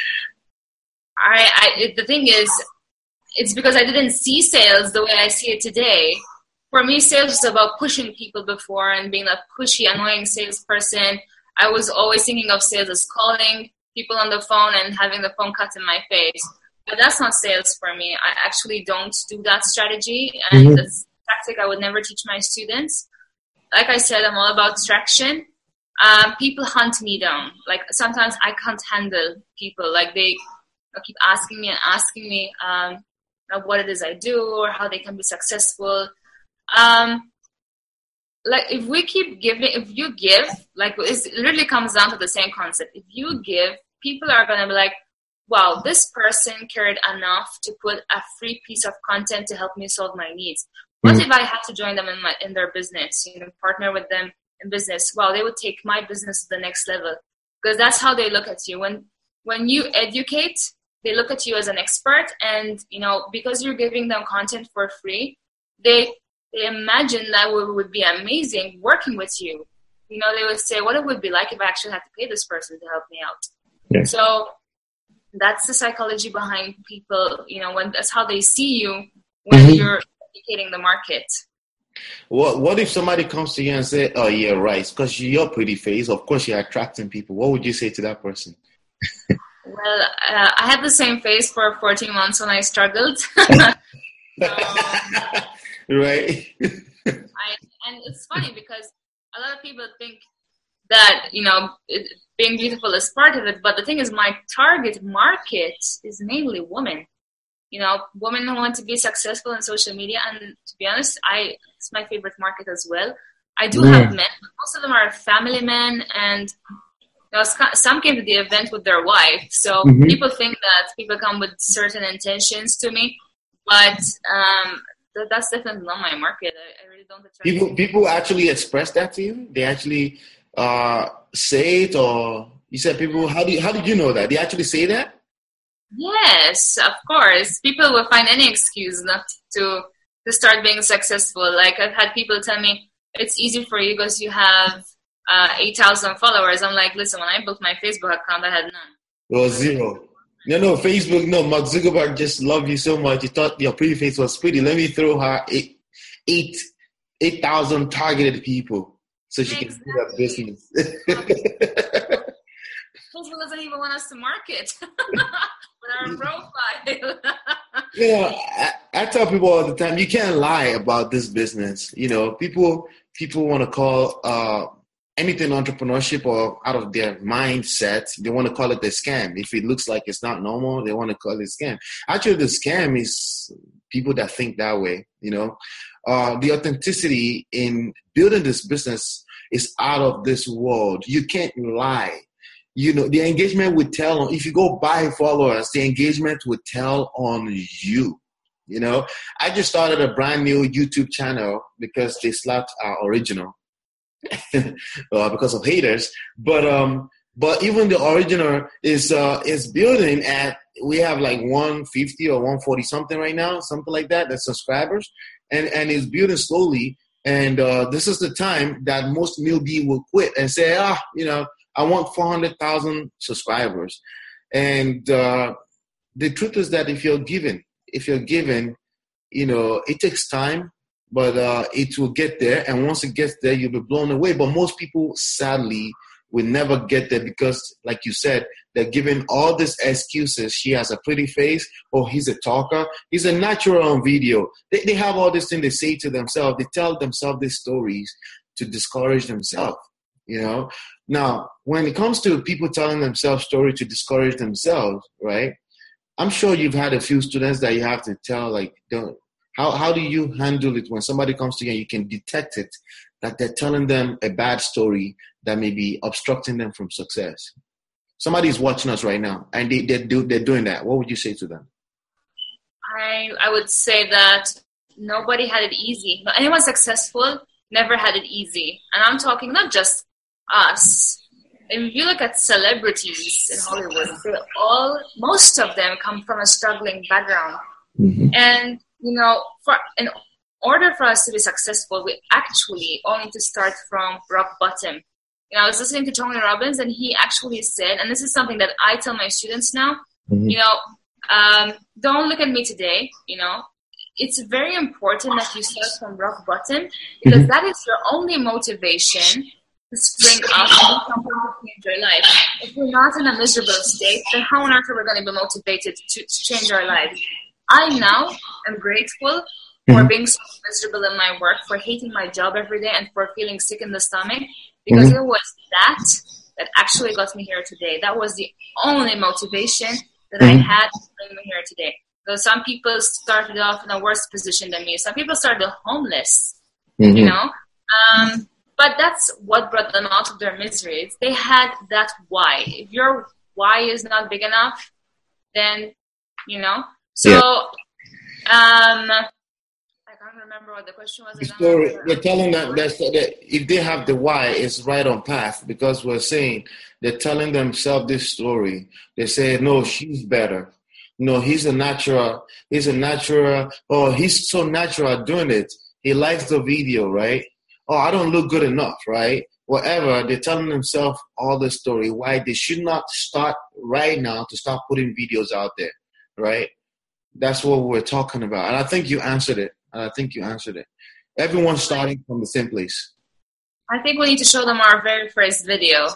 I, I the thing is, it's because I didn't see sales the way I see it today. For me, sales was about pushing people before and being a pushy, annoying salesperson. I was always thinking of sales as calling people on the phone and having the phone cut in my face. But that's not sales for me. I actually don't do that strategy, and mm-hmm. that's a tactic I would never teach my students. Like I said, I'm all about traction. Um, people hunt me down. Like sometimes I can't handle people. Like they keep asking me and asking me um, what it is I do or how they can be successful. Um, like if we keep giving, if you give, like it's, it really comes down to the same concept. If you give, people are going to be like, wow, this person cared enough to put a free piece of content to help me solve my needs. What if I had to join them in my in their business, you know, partner with them in business? Well, they would take my business to the next level, because that's how they look at you. When when you educate, they look at you as an expert, and you know, because you're giving them content for free, they they imagine that it would be amazing working with you. You know, they would say, what it would be like if I actually had to pay this person to help me out. Yeah. So that's the psychology behind people. You know, when that's how they see you when mm-hmm. you're educating the market. What What if somebody comes to you and say, "Oh, yeah, right, because you're pretty face. Of course, you're attracting people." What would you say to that person? Well, uh, I had the same face for fourteen months when I struggled. um, right. I, and it's funny because a lot of people think that, you know, it, being beautiful is part of it. But the thing is, my target market is mainly women. You know, women who want to be successful in social media. And to be honest, I it's my favorite market as well. I do yeah. have men, but most of them are family men. And you know, some came to the event with their wife. So mm-hmm. people think that people come with certain intentions to me. But um, th- that's definitely not my market. I, I really don't attract people. People. People actually express that to you? They actually uh, say it? Or you said people, how, do you, how did you know that? They actually say that? Yes, of course. People will find any excuse not to to start being successful. Like I've had people tell me, it's easy for you because you have uh, eight thousand followers. I'm like, listen, when I built my Facebook account, I had none. It was zero. No, no, Facebook, no, Mark Zuckerberg just loved you so much. He thought your pretty face was pretty. Let me throw her eight, eight, eight thousand targeted people so she exactly. can do that business. Facebook doesn't even want us to market with our profile. You know, I, I tell people all the time, you can't lie about this business. You know, people people want to call uh, anything entrepreneurship or out of their mindset, they want to call it a scam. If it looks like it's not normal, they want to call it a scam. Actually, the scam is people that think that way, you know. Uh, the authenticity in building this business is out of this world. You can't lie. You know, the engagement would tell on, if you go buy followers, the engagement would tell on you. You know, I just started a brand new YouTube channel because they slapped our original uh, because of haters. But um, but even the original is uh, is building at, we have like one fifty or one forty something right now, something like that, that's subscribers, and and it's building slowly. And uh, this is the time that most newbie will quit and say, ah, you know, I want four hundred thousand subscribers. And uh, the truth is that if you're given, if you're given, you know, it takes time, but uh, it will get there. And once it gets there, you'll be blown away. But most people, sadly, will never get there because, like you said, they're giving all these excuses. She has a pretty face, or he's a talker. He's a natural on video. They, they have all this thing they say to themselves. They tell themselves these stories to discourage themselves, you know. Now, when it comes to people telling themselves stories to discourage themselves, right, I'm sure you've had a few students that you have to tell, like, don't, how, how do you handle it when somebody comes to you and you can detect it, that they're telling them a bad story that may be obstructing them from success? Somebody's watching us right now and they, they do, they're doing that. What would you say to them? I I would say that nobody had it easy. But anyone successful never had it easy. And I'm talking not just us. If you look at celebrities in Hollywood, they all, most of them come from a struggling background. Mm-hmm. And, you know, for in order for us to be successful, we actually all need to start from rock bottom. You know, I was listening to Tony Robbins, and he actually said, and this is something that I tell my students now, mm-hmm. you know, um, don't look at me today, you know. It's very important that you start from rock bottom, because mm-hmm. that is your only motivation to spring up and do something to change your life. If we're not in a miserable state, then how on earth are we going to be motivated to, to change our lives? I now am grateful for mm-hmm. being so miserable in my work, for hating my job every day, and for feeling sick in the stomach, because mm-hmm. it was that that actually got me here today. That was the only motivation that mm-hmm. I had to bring me here today. So some people started off in a worse position than me. Some people started homeless, mm-hmm. you know. Um, but that's what brought them out of their miseries. They had that why. If your why is not big enough, then, you know. So, yeah. um, I can't remember what the question was. The story, we're telling them that, that if they have the why, it's right on path, because we're saying they're telling themselves this story. They say, no, she's better. No, he's a natural. He's a natural. Oh, he's so natural at doing it. He likes the video, right? Oh, I don't look good enough, right? Whatever. They're telling themselves all the story. Why they should not start right now to start putting videos out there, right? That's what we're talking about. And I think you answered it. And I think you answered it. Everyone's starting from the same place. I think we need to show them our very first video.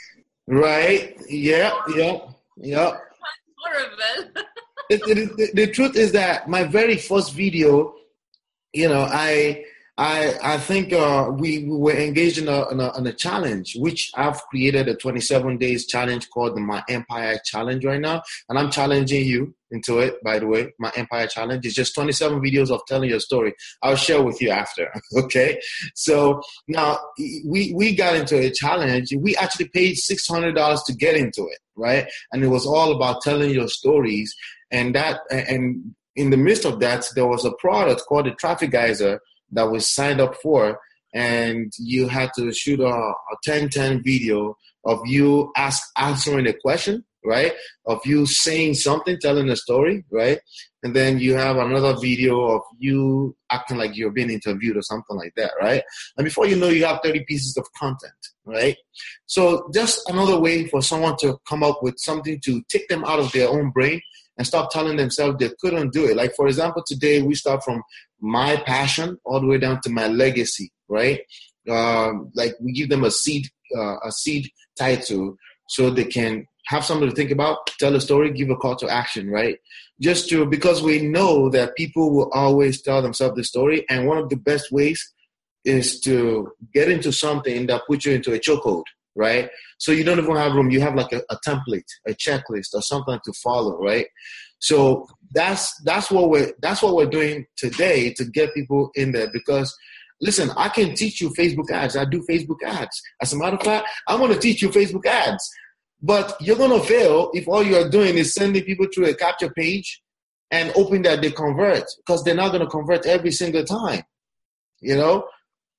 Right? Yeah, yeah, yeah. Horrible. the, the, the, the truth is that my very first video, you know, I I I think uh, we, we were engaged in a, in a in a challenge, which I've created a twenty-seven days challenge called the My Empire Challenge right now, and I'm challenging you into it. By the way, My Empire Challenge is just twenty-seven videos of telling your story. I'll share with you after. Okay, so now we we got into a challenge. We actually paid six hundred dollars to get into it, right? And it was all about telling your stories, and that and in the midst of that, there was a product called the Traffic Geyser that was signed up for, and you had to shoot a, a ten ten video of you ask, answering a question, right? Of you saying something, telling a story, right? And then you have another video of you acting like you're being interviewed or something like that, right? And before you know, you have thirty pieces of content, right? So just another way for someone to come up with something to take them out of their own brain and stop telling themselves they couldn't do it. Like, for example, today we start from my passion all the way down to my legacy, right? Um, like we give them a seed, uh, a seed title so they can have something to think about, tell a story, give a call to action, right? Just to, because we know that people will always tell themselves the story. And one of the best ways is to get into something that puts you into a chokehold, right? So you don't even have room. You have like a, a template, a checklist or something to follow, right? So that's that's what we're that's what we're doing today to get people in there. Because listen, I can teach you Facebook ads. I do Facebook ads. As a matter of fact, I'm going to teach you Facebook ads. But you're going to fail if all you're doing is sending people through a capture page and hoping that they convert, because they're not going to convert every single time, you know?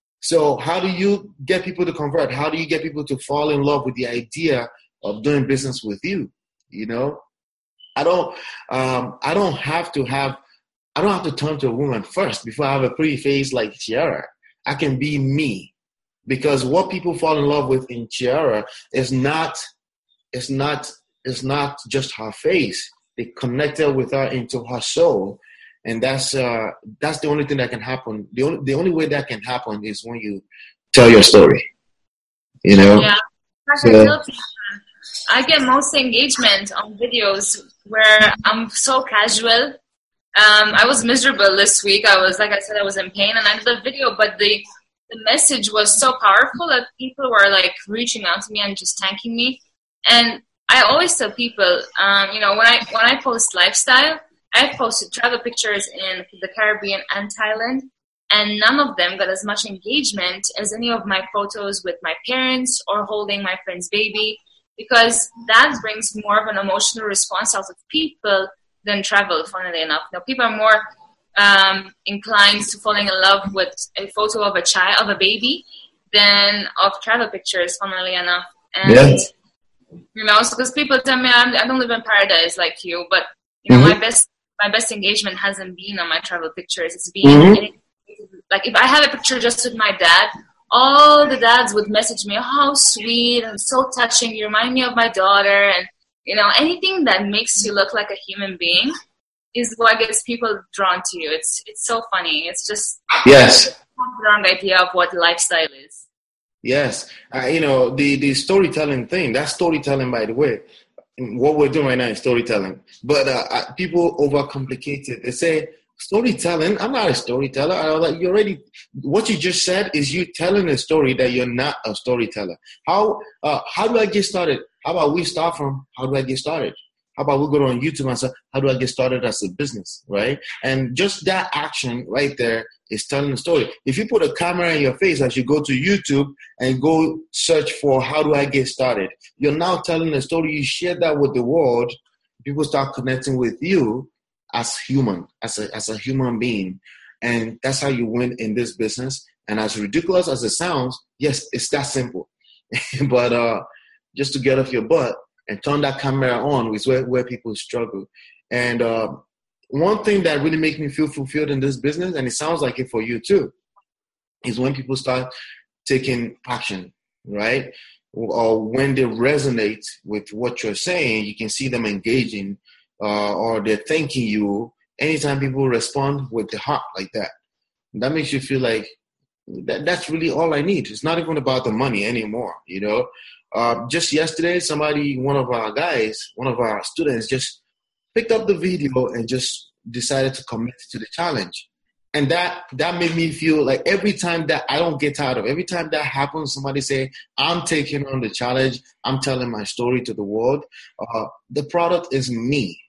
So how do you get people to convert? How do you get people to fall in love with the idea of doing business with you? You know, I don't, um, I don't have to have, I don't have to turn to a woman first before I have a pretty face like Chiara. I can be me, because what people fall in love with in Chiara is not, it's not, it's not just her face. They connected with her into her soul. And that's uh, that's the only thing that can happen. The only the only way that can happen is when you tell your story. You know. Yeah, so, I tell people, I get most engagement on videos where I'm so casual. Um, I was miserable this week. I was, like I said, I was in pain, and I did a video, but the the message was so powerful that people were like reaching out to me and just thanking me. And I always tell people, um, you know, when I when I post lifestyle, I've posted travel pictures in the Caribbean and Thailand, and none of them got as much engagement as any of my photos with my parents or holding my friend's baby, because that brings more of an emotional response out of people than travel, funnily enough. Now, people are more um, inclined to falling in love with a photo of a child, of a baby, than of travel pictures, funnily enough. And, yeah. you know, because people tell me I'm, I don't live in paradise like you, but, you know, mm-hmm. my best My best engagement hasn't been on my travel pictures. It's been mm-hmm. like if I have a picture just with my dad, all the dads would message me, "Oh, how sweet and so touching. You remind me of my daughter." And you know, anything that makes you look like a human being is what gets people drawn to you. It's it's so funny. It's just yes, the wrong idea of what lifestyle is. Yes, uh, you know the the storytelling thing. That's storytelling, by the way. What we're doing right now is storytelling, but uh, people overcomplicate it. They say storytelling. I'm not a storyteller. I was like, you already. What you just said is you telling a story that you're not a storyteller. How uh, how do I get started? How about we start from how do I get started? How about we go on YouTube and say, how do I get started as a business, right? And just that action right there is telling a story. If you put a camera in your face as you go to YouTube and go search for how do I get started, you're now telling a story. You share that with the world. People start connecting with you as human, as a, as a human being. And that's how you win in this business. And as ridiculous as it sounds, yes, it's that simple. But uh, just to get off your butt and turn that camera on is where, where people struggle. And uh, one thing that really makes me feel fulfilled in this business, and it sounds like it for you too, is when people start taking action, right? Or when they resonate with what you're saying, you can see them engaging uh, or they're thanking you. Anytime people respond with the heart like that, that makes you feel like that, that's really all I need. It's not even about the money anymore, you know? Uh, just yesterday, somebody, one of our guys, one of our students just picked up the video and just decided to commit to the challenge. And that that made me feel like every time that I don't get tired of, every time that happens, somebody say, I'm taking on the challenge, I'm telling my story to the world. Uh, the product is me.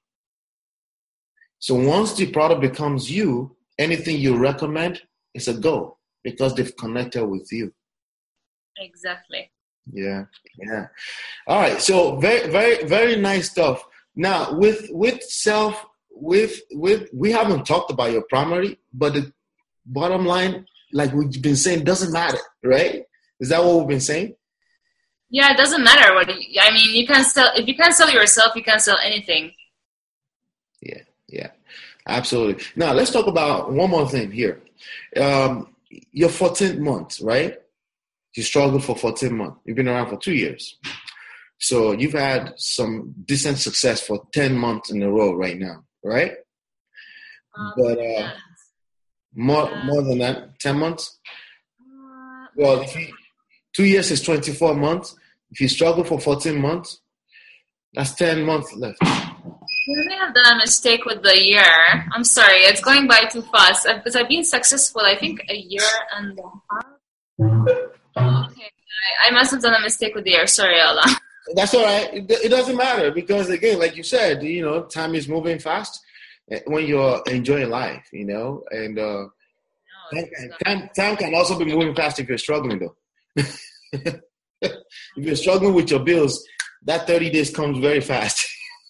So once the product becomes you, anything you recommend is a go because they've connected with you. Exactly. Yeah, yeah. All right. So very, very, very nice stuff. Now, with with self, with with we haven't talked about your primary, but the bottom line, like we've been saying, doesn't matter, right? Is that what we've been saying? Yeah, it doesn't matter what. You, I mean, you can sell if you can't sell yourself, you can't sell anything. Yeah, yeah, absolutely. Now let's talk about one more thing here. Um, your fourteenth month, right? You struggled for fourteen months. You've been around for two years. So you've had some decent success for ten months in a row right now, right? Um, but uh, yeah. more yeah. more than that, ten months? Uh, well, if you, two years is twenty-four months. If you struggle for fourteen months, that's ten months left. You may have done a mistake with the year. I'm sorry. It's going by too fast. Because I've been successful, I think, a year and a half. Okay, I, I must have done a mistake with the year. Sorry, Allah. That's all right. It, it doesn't matter because, again, like you said, you know, time is moving fast when you're enjoying life, you know, and uh, No, time, time, time can also be moving fast if you're struggling, though. If you're struggling with your bills, that thirty days comes very fast.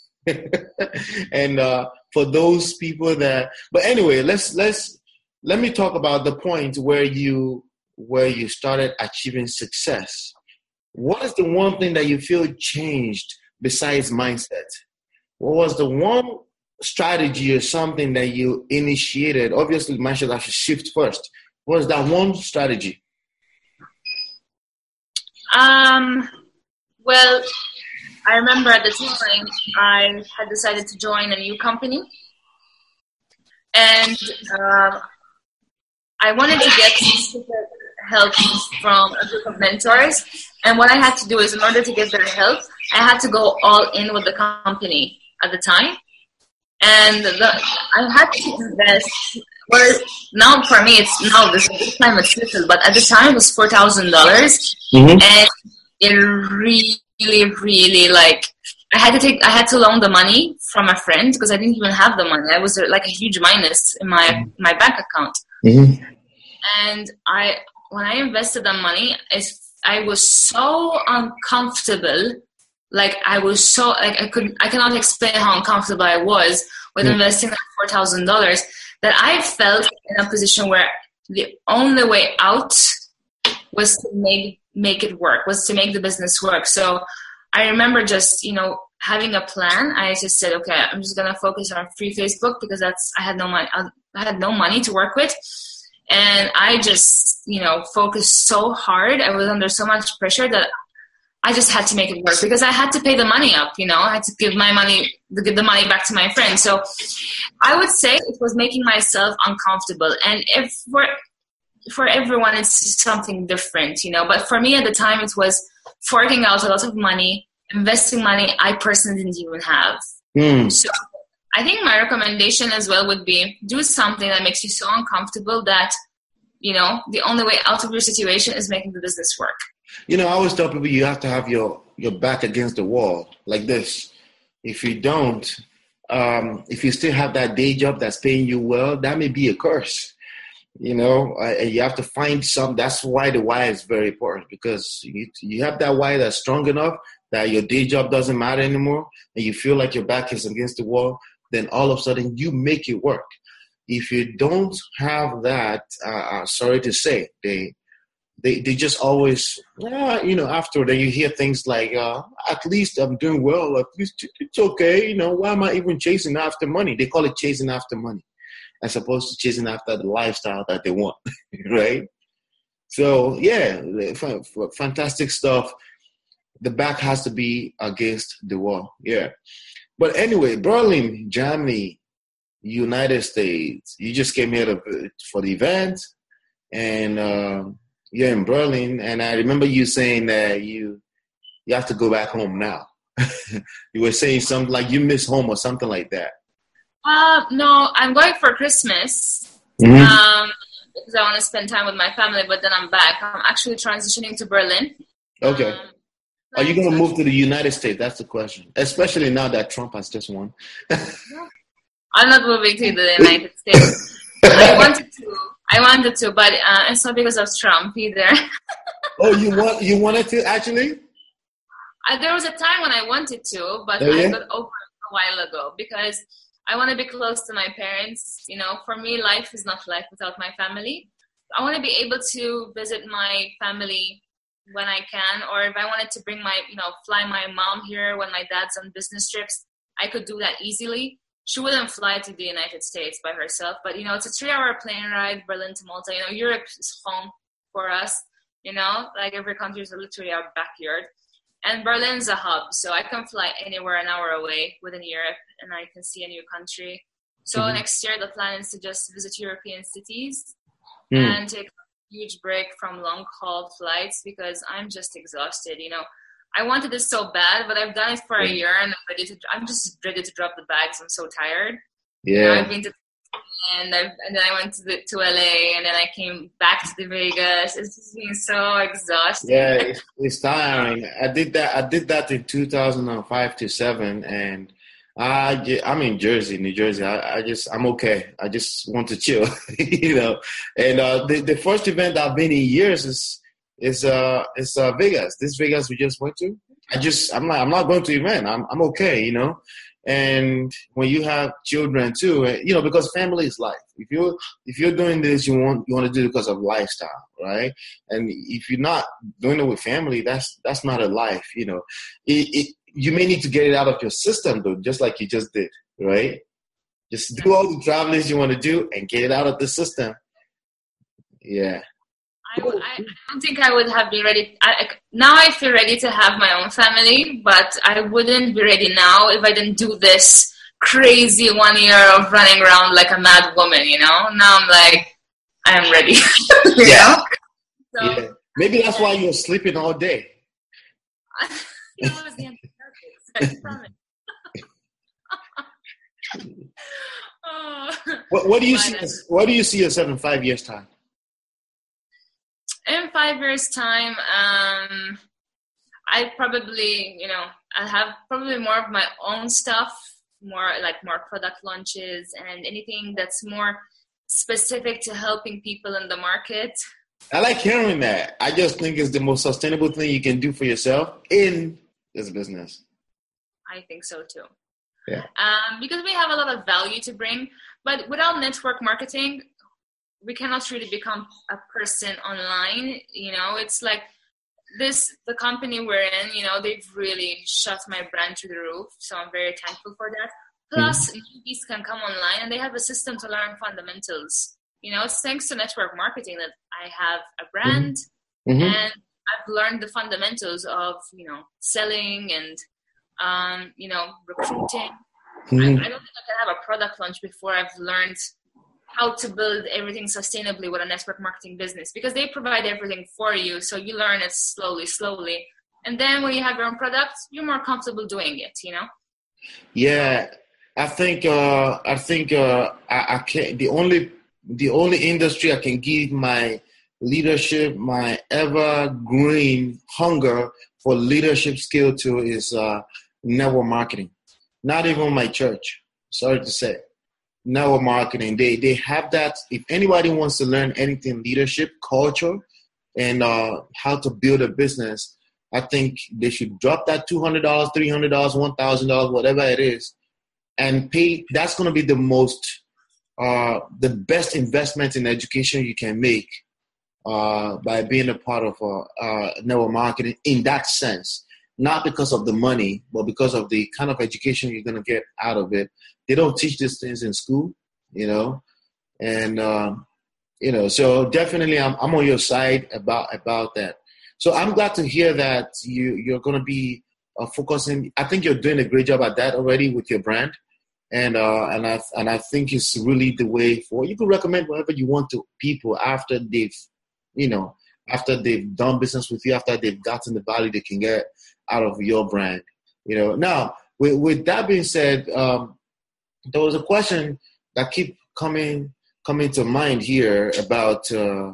And uh, for those people that, but anyway, let's let's let me talk about the point where you where you started achieving success. What is the one thing that you feel changed besides mindset? What was the one strategy or something that you initiated? Obviously, mindset has to shift first. What was that one strategy? Um. Well, I remember at the time I had decided to join a new company, and uh, I wanted to get specific help from a group of mentors. And what I had to do is, in order to get their help, I had to go all in with the company at the time. And the, I had to invest, well, now for me, it's now this, this time it's little, but at the time it was four thousand dollars. Mm-hmm. And it really, really, like, I had to take, I had to loan the money from a friend because I didn't even have the money. I was like a huge minus in my, my bank account. Mm-hmm. And I, when I invested the money, I was so uncomfortable. Like I was so, like I could, I cannot explain how uncomfortable I was with mm-hmm. investing like four thousand dollars that I felt in a position where the only way out was to make, make it work, was to make the business work. So I remember just, you know, having a plan. I just said, okay, I'm just going to focus on free Facebook because that's, I had no money, I had no money to work with. And I just, you know, focused so hard. I was under so much pressure that I just had to make it work because I had to pay the money up, you know, I had to give my money, to give the money back to my friends. So I would say it was making myself uncomfortable. And if for, for everyone, it's something different, you know, but for me at the time, it was forking out a lot of money, investing money I personally didn't even have. Mm. So I think my recommendation as well would be do something that makes you so uncomfortable that, you know, the only way out of your situation is making the business work. You know, I always tell people you have to have your, your back against the wall like this. If you don't, um, if you still have that day job that's paying you well, that may be a curse. You know, uh, and you have to find some. That's why the why is very important because you, you have that why that's strong enough that your day job doesn't matter anymore and you feel like your back is against the wall. Then all of a sudden you make it work. If you don't have that, uh, sorry to say, they they they just always, uh, you know, after then you hear things like, uh, at least I'm doing well, at least it's okay, you know, why am I even chasing after money? They call it chasing after money as opposed to chasing after the lifestyle that they want, right? So, yeah, fantastic stuff. The back has to be against the wall, yeah. But anyway, Berlin, Germany, United States. You just came here to, for the event, and uh, you're in Berlin. And I remember you saying that you you have to go back home now. You were saying something like you miss home or something like that. Uh, no, I'm going for Christmas mm-hmm. um, because I want to spend time with my family. But then I'm back. I'm actually transitioning to Berlin. Okay. Um, Are you going to move to the United States? That's the question. Especially now that Trump has just won. I'm not moving to the United States. I wanted to. I wanted to, but uh, it's not because of Trump either. Oh, you want you wanted to actually? Uh, there was a time when I wanted to, but oh, yeah? I got over it a while ago because I want to be close to my parents. You know, for me, life is not life without my family. I want to be able to visit my family when I can, or if I wanted to bring my, you know, fly my mom here when my dad's on business trips, I could do that easily. She wouldn't fly to the United States by herself, but, you know, it's a three-hour plane ride, Berlin to Malta. You know, Europe is home for us, you know, like every country is literally our backyard. And Berlin's a hub, so I can fly anywhere an hour away within Europe, and I can see a new country. So mm-hmm. next year, the plan is to just visit European cities mm. and take huge break from long haul flights because I'm just exhausted. You know, I wanted this so bad, but I've done it for a year and I'm ready to, I'm just ready to drop the bags. I'm so tired. Yeah. You know, I've been to and I and then I went to the to L A, and then I came back to the Vegas. It's just been so exhausting. Yeah, it's, it's tiring. I did that. I did that in two thousand five to seven, and I ju- I'm in Jersey, New Jersey. I, I just I'm okay. I just want to chill, you know. And uh, the the first event I've been in years is is uh is uh, Vegas. This Vegas we just went to. I just I'm like I'm not going to event. I'm I'm okay, you know. And when you have children too, eh, you know, because family is life. If you if you're doing this, you want you want to do it because of lifestyle, right? And if you're not doing it with family, that's that's not a life, you know. It, it, you may need to get it out of your system, though, just like you just did, right? Just do all the traveling you want to do and get it out of the system. Yeah. I, I don't think I would have been ready. I, now I feel ready to have my own family, but I wouldn't be ready now if I didn't do this crazy one year of running around like a mad woman, you know? Now I'm like, I'm ready. you Yeah. know? So, Yeah. Maybe that's why you're sleeping all day. you know, it was the antibiotics, I promise. oh. What, what do you But, see? uh, as- What do you see yourself in five years' time? In five years' time, um, I probably, you know, I have probably more of my own stuff, more like more product launches and anything that's more specific to helping people in the market. I like hearing that. I just think it's the most sustainable thing you can do for yourself in this business. I think so too. Yeah. Um, because we have a lot of value to bring, but without network marketing, we cannot really become a person online. You know, it's like this, the company we're in, you know, they've really shot my brand to the roof. So I'm very thankful for that. Plus, mm-hmm. newbies can come online and they have a system to learn fundamentals. You know, it's thanks to network marketing that I have a brand mm-hmm. and I've learned the fundamentals of, you know, selling and, um, you know, recruiting. Mm-hmm. I, I don't think I can have a product launch before I've learned how to build everything sustainably with a network marketing business, because they provide everything for you. So you learn it slowly, slowly. And then when you have your own product, you're more comfortable doing it, you know? Yeah. I think, uh, I think, uh, I, I can't, the only, the only industry I can give my leadership, my ever growing hunger for leadership skill to is, uh, network marketing. Not even my church. Sorry to say. Network marketing, they they have that. If anybody wants to learn anything leadership, culture, and uh, how to build a business, I think they should drop that two hundred dollars, three hundred dollars, one thousand dollars, whatever it is, and pay. That's going to be the most, uh, the best investment in education you can make uh, by being a part of uh, uh, network marketing in that sense. Not because of the money, but because of the kind of education you're going to get out of it. They don't teach these things in school, you know, and, um, you know, so definitely I'm, I'm on your side about, about that. So I'm glad to hear that you, you're going to be uh, focusing. I think you're doing a great job at that already with your brand. And, uh, and I, and I think it's really the way for, you can recommend whatever you want to people after they've, you know, after they've done business with you, after they've gotten the value they can get out of your brand, you know. Now, with, with that being said, um, there was a question that keep coming coming to mind here about uh,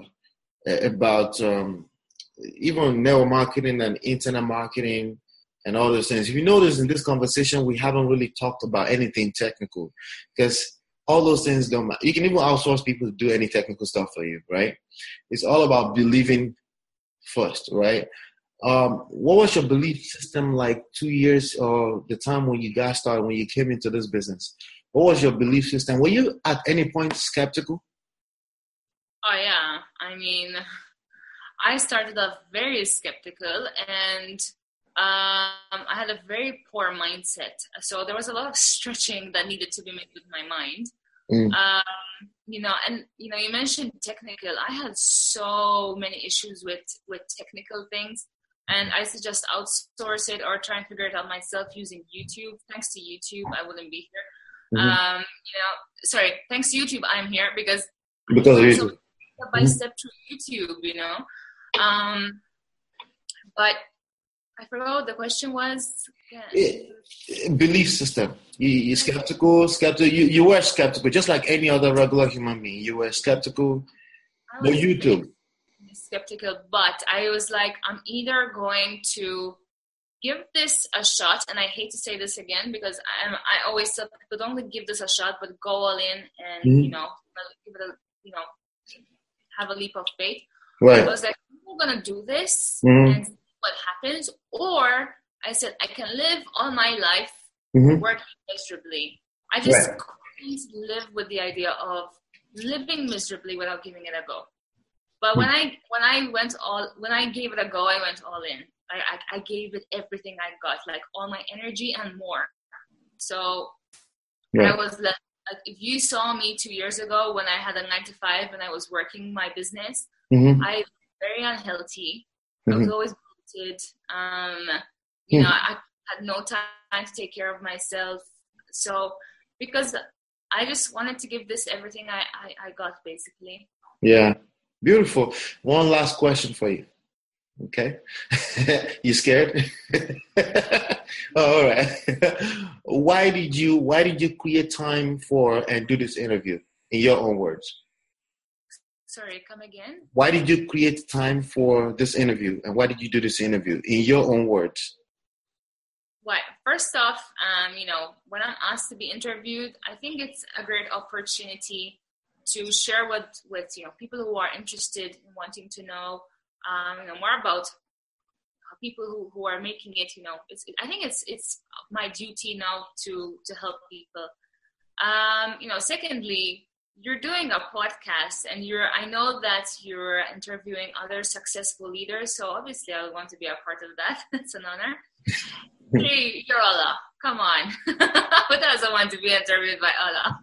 about um, even network marketing and internet marketing and all those things. If you notice in this conversation, we haven't really talked about anything technical because all those things don't matter. You can even outsource people to do any technical stuff for you, right? It's all about believing first, right? Um, what was your belief system like two years or the time when you got started, when you came into this business? What was your belief system? Were you at any point skeptical? Oh, yeah. I mean, I started off very skeptical and um, I had a very poor mindset. So there was a lot of stretching that needed to be made with my mind. Mm. Um, you know, and, you know, you mentioned technical. I had so many issues with, with technical things. And I suggest outsource it or try and figure it out myself using YouTube. Thanks to YouTube, I wouldn't be here. Mm-hmm. Um, you know, sorry, thanks to YouTube, I'm here because because of YouTube. Step by step through YouTube, you know. Um, but I forgot what the question was. It, belief system. You, you're skeptical, skeptical. You, you were skeptical, just like any other regular human being. You were skeptical. I was you too. skeptical, but I was like, I'm either going to give this a shot, and I hate to say this again because I'm, I always tell people, don't give this a shot, but go all in and, mm-hmm. you know, give it a, you know, have a leap of faith. Right. I was like, I'm going to do this mm-hmm. and see what happens. Or I said, I can live all my life mm-hmm. working miserably. I just right. couldn't live with the idea of living miserably without giving it a go. But when I when I went all when I gave it a go, I went all in. I I, I gave it everything I got, like all my energy and more. So yeah. I was like, if you saw me two years ago when I had a nine to five and I was working my business, mm-hmm. I was very unhealthy. Mm-hmm. I was always bloated. Um, you mm-hmm. know, I had no time to take care of myself. So because I just wanted to give this everything I, I, I got, basically. Yeah. Beautiful. One last question for you. Okay. You scared? All right. Why did you why did you create time for and do this interview in your own words? Sorry, come again? Why did you create time for this interview and why did you do this interview in your own words? Well, first off, um, you know, when I'm asked to be interviewed, I think it's a great opportunity to share with, with you know people who are interested in wanting to know um, you know more about people who, who are making it. You know, it's I think it's it's my duty now to to help people. Um, you know, secondly, you're doing a podcast, and you're I know that you're interviewing other successful leaders. So obviously, I want to be a part of that. It's an honor. Hey, you're Allah. Come on, who doesn't want to be interviewed by Allah?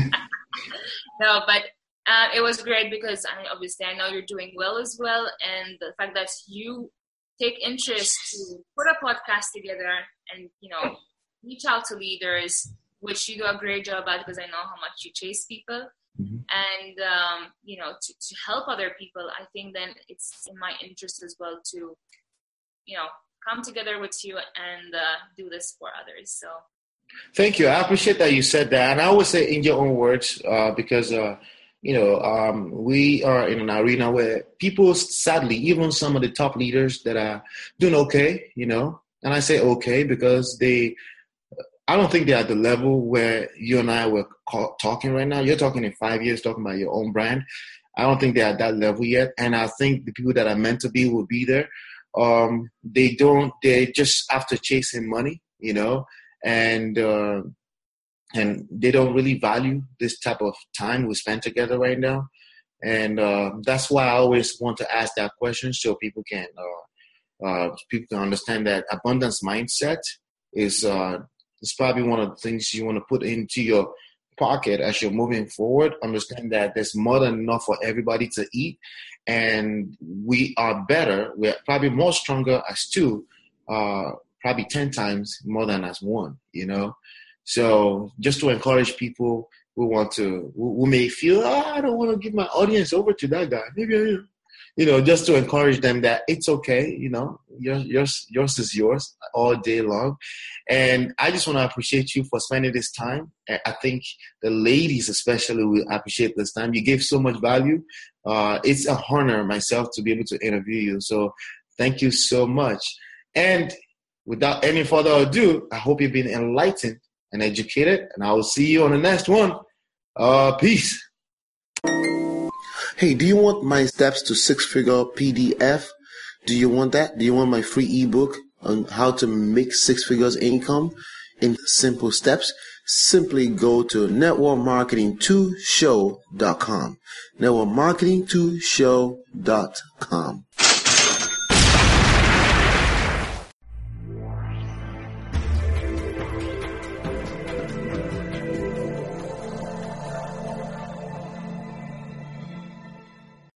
No, but uh, it was great because I mean, obviously I know you're doing well as well, and the fact that you take interest to put a podcast together and you know reach out to leaders, which you do a great job at because I know how much you chase people, mm-hmm. and um, you know to, to help other people. I think then it's in my interest as well to you know come together with you and uh, do this for others. So. Thank you. I appreciate that you said that. And I always say in your own words, uh, because, uh, you know, um, we are in an arena where people, sadly, even some of the top leaders that are doing okay, you know, and I say okay because they, I don't think they're at the level where you and I were call, talking right now. You're talking in five years, talking about your own brand. I don't think they're at that level yet. And I think the people that are meant to be will be there. Um, they don't, they're just after chasing money, you know. And uh, and they don't really value this type of time we spend together right now. And uh, that's why I always want to ask that question so people can uh, uh, people can understand that abundance mindset is uh, is probably one of the things you want to put into your pocket as you're moving forward. Understand that there's more than enough for everybody to eat, and we are better. We're probably more stronger as two. Uh, probably ten times more than as one, you know? So just to encourage people who want to, who, who may feel, oh, I don't want to give my audience over to that guy. Maybe, I, you know, just to encourage them that it's okay, you know, yours, yours, yours is yours all day long. And I just want to appreciate you for spending this time. I think the ladies especially will appreciate this time. You gave so much value. Uh, it's an honor myself to be able to interview you. So thank you so much. And without any further ado, I hope you've been enlightened and educated, and I will see you on the next one. Uh, peace. Hey, do you want my Steps to Six-Figure P D F? Do you want that? Do you want my free ebook on how to make six figures income in simple steps? Simply go to network marketing two show dot com. network marketing two show dot com.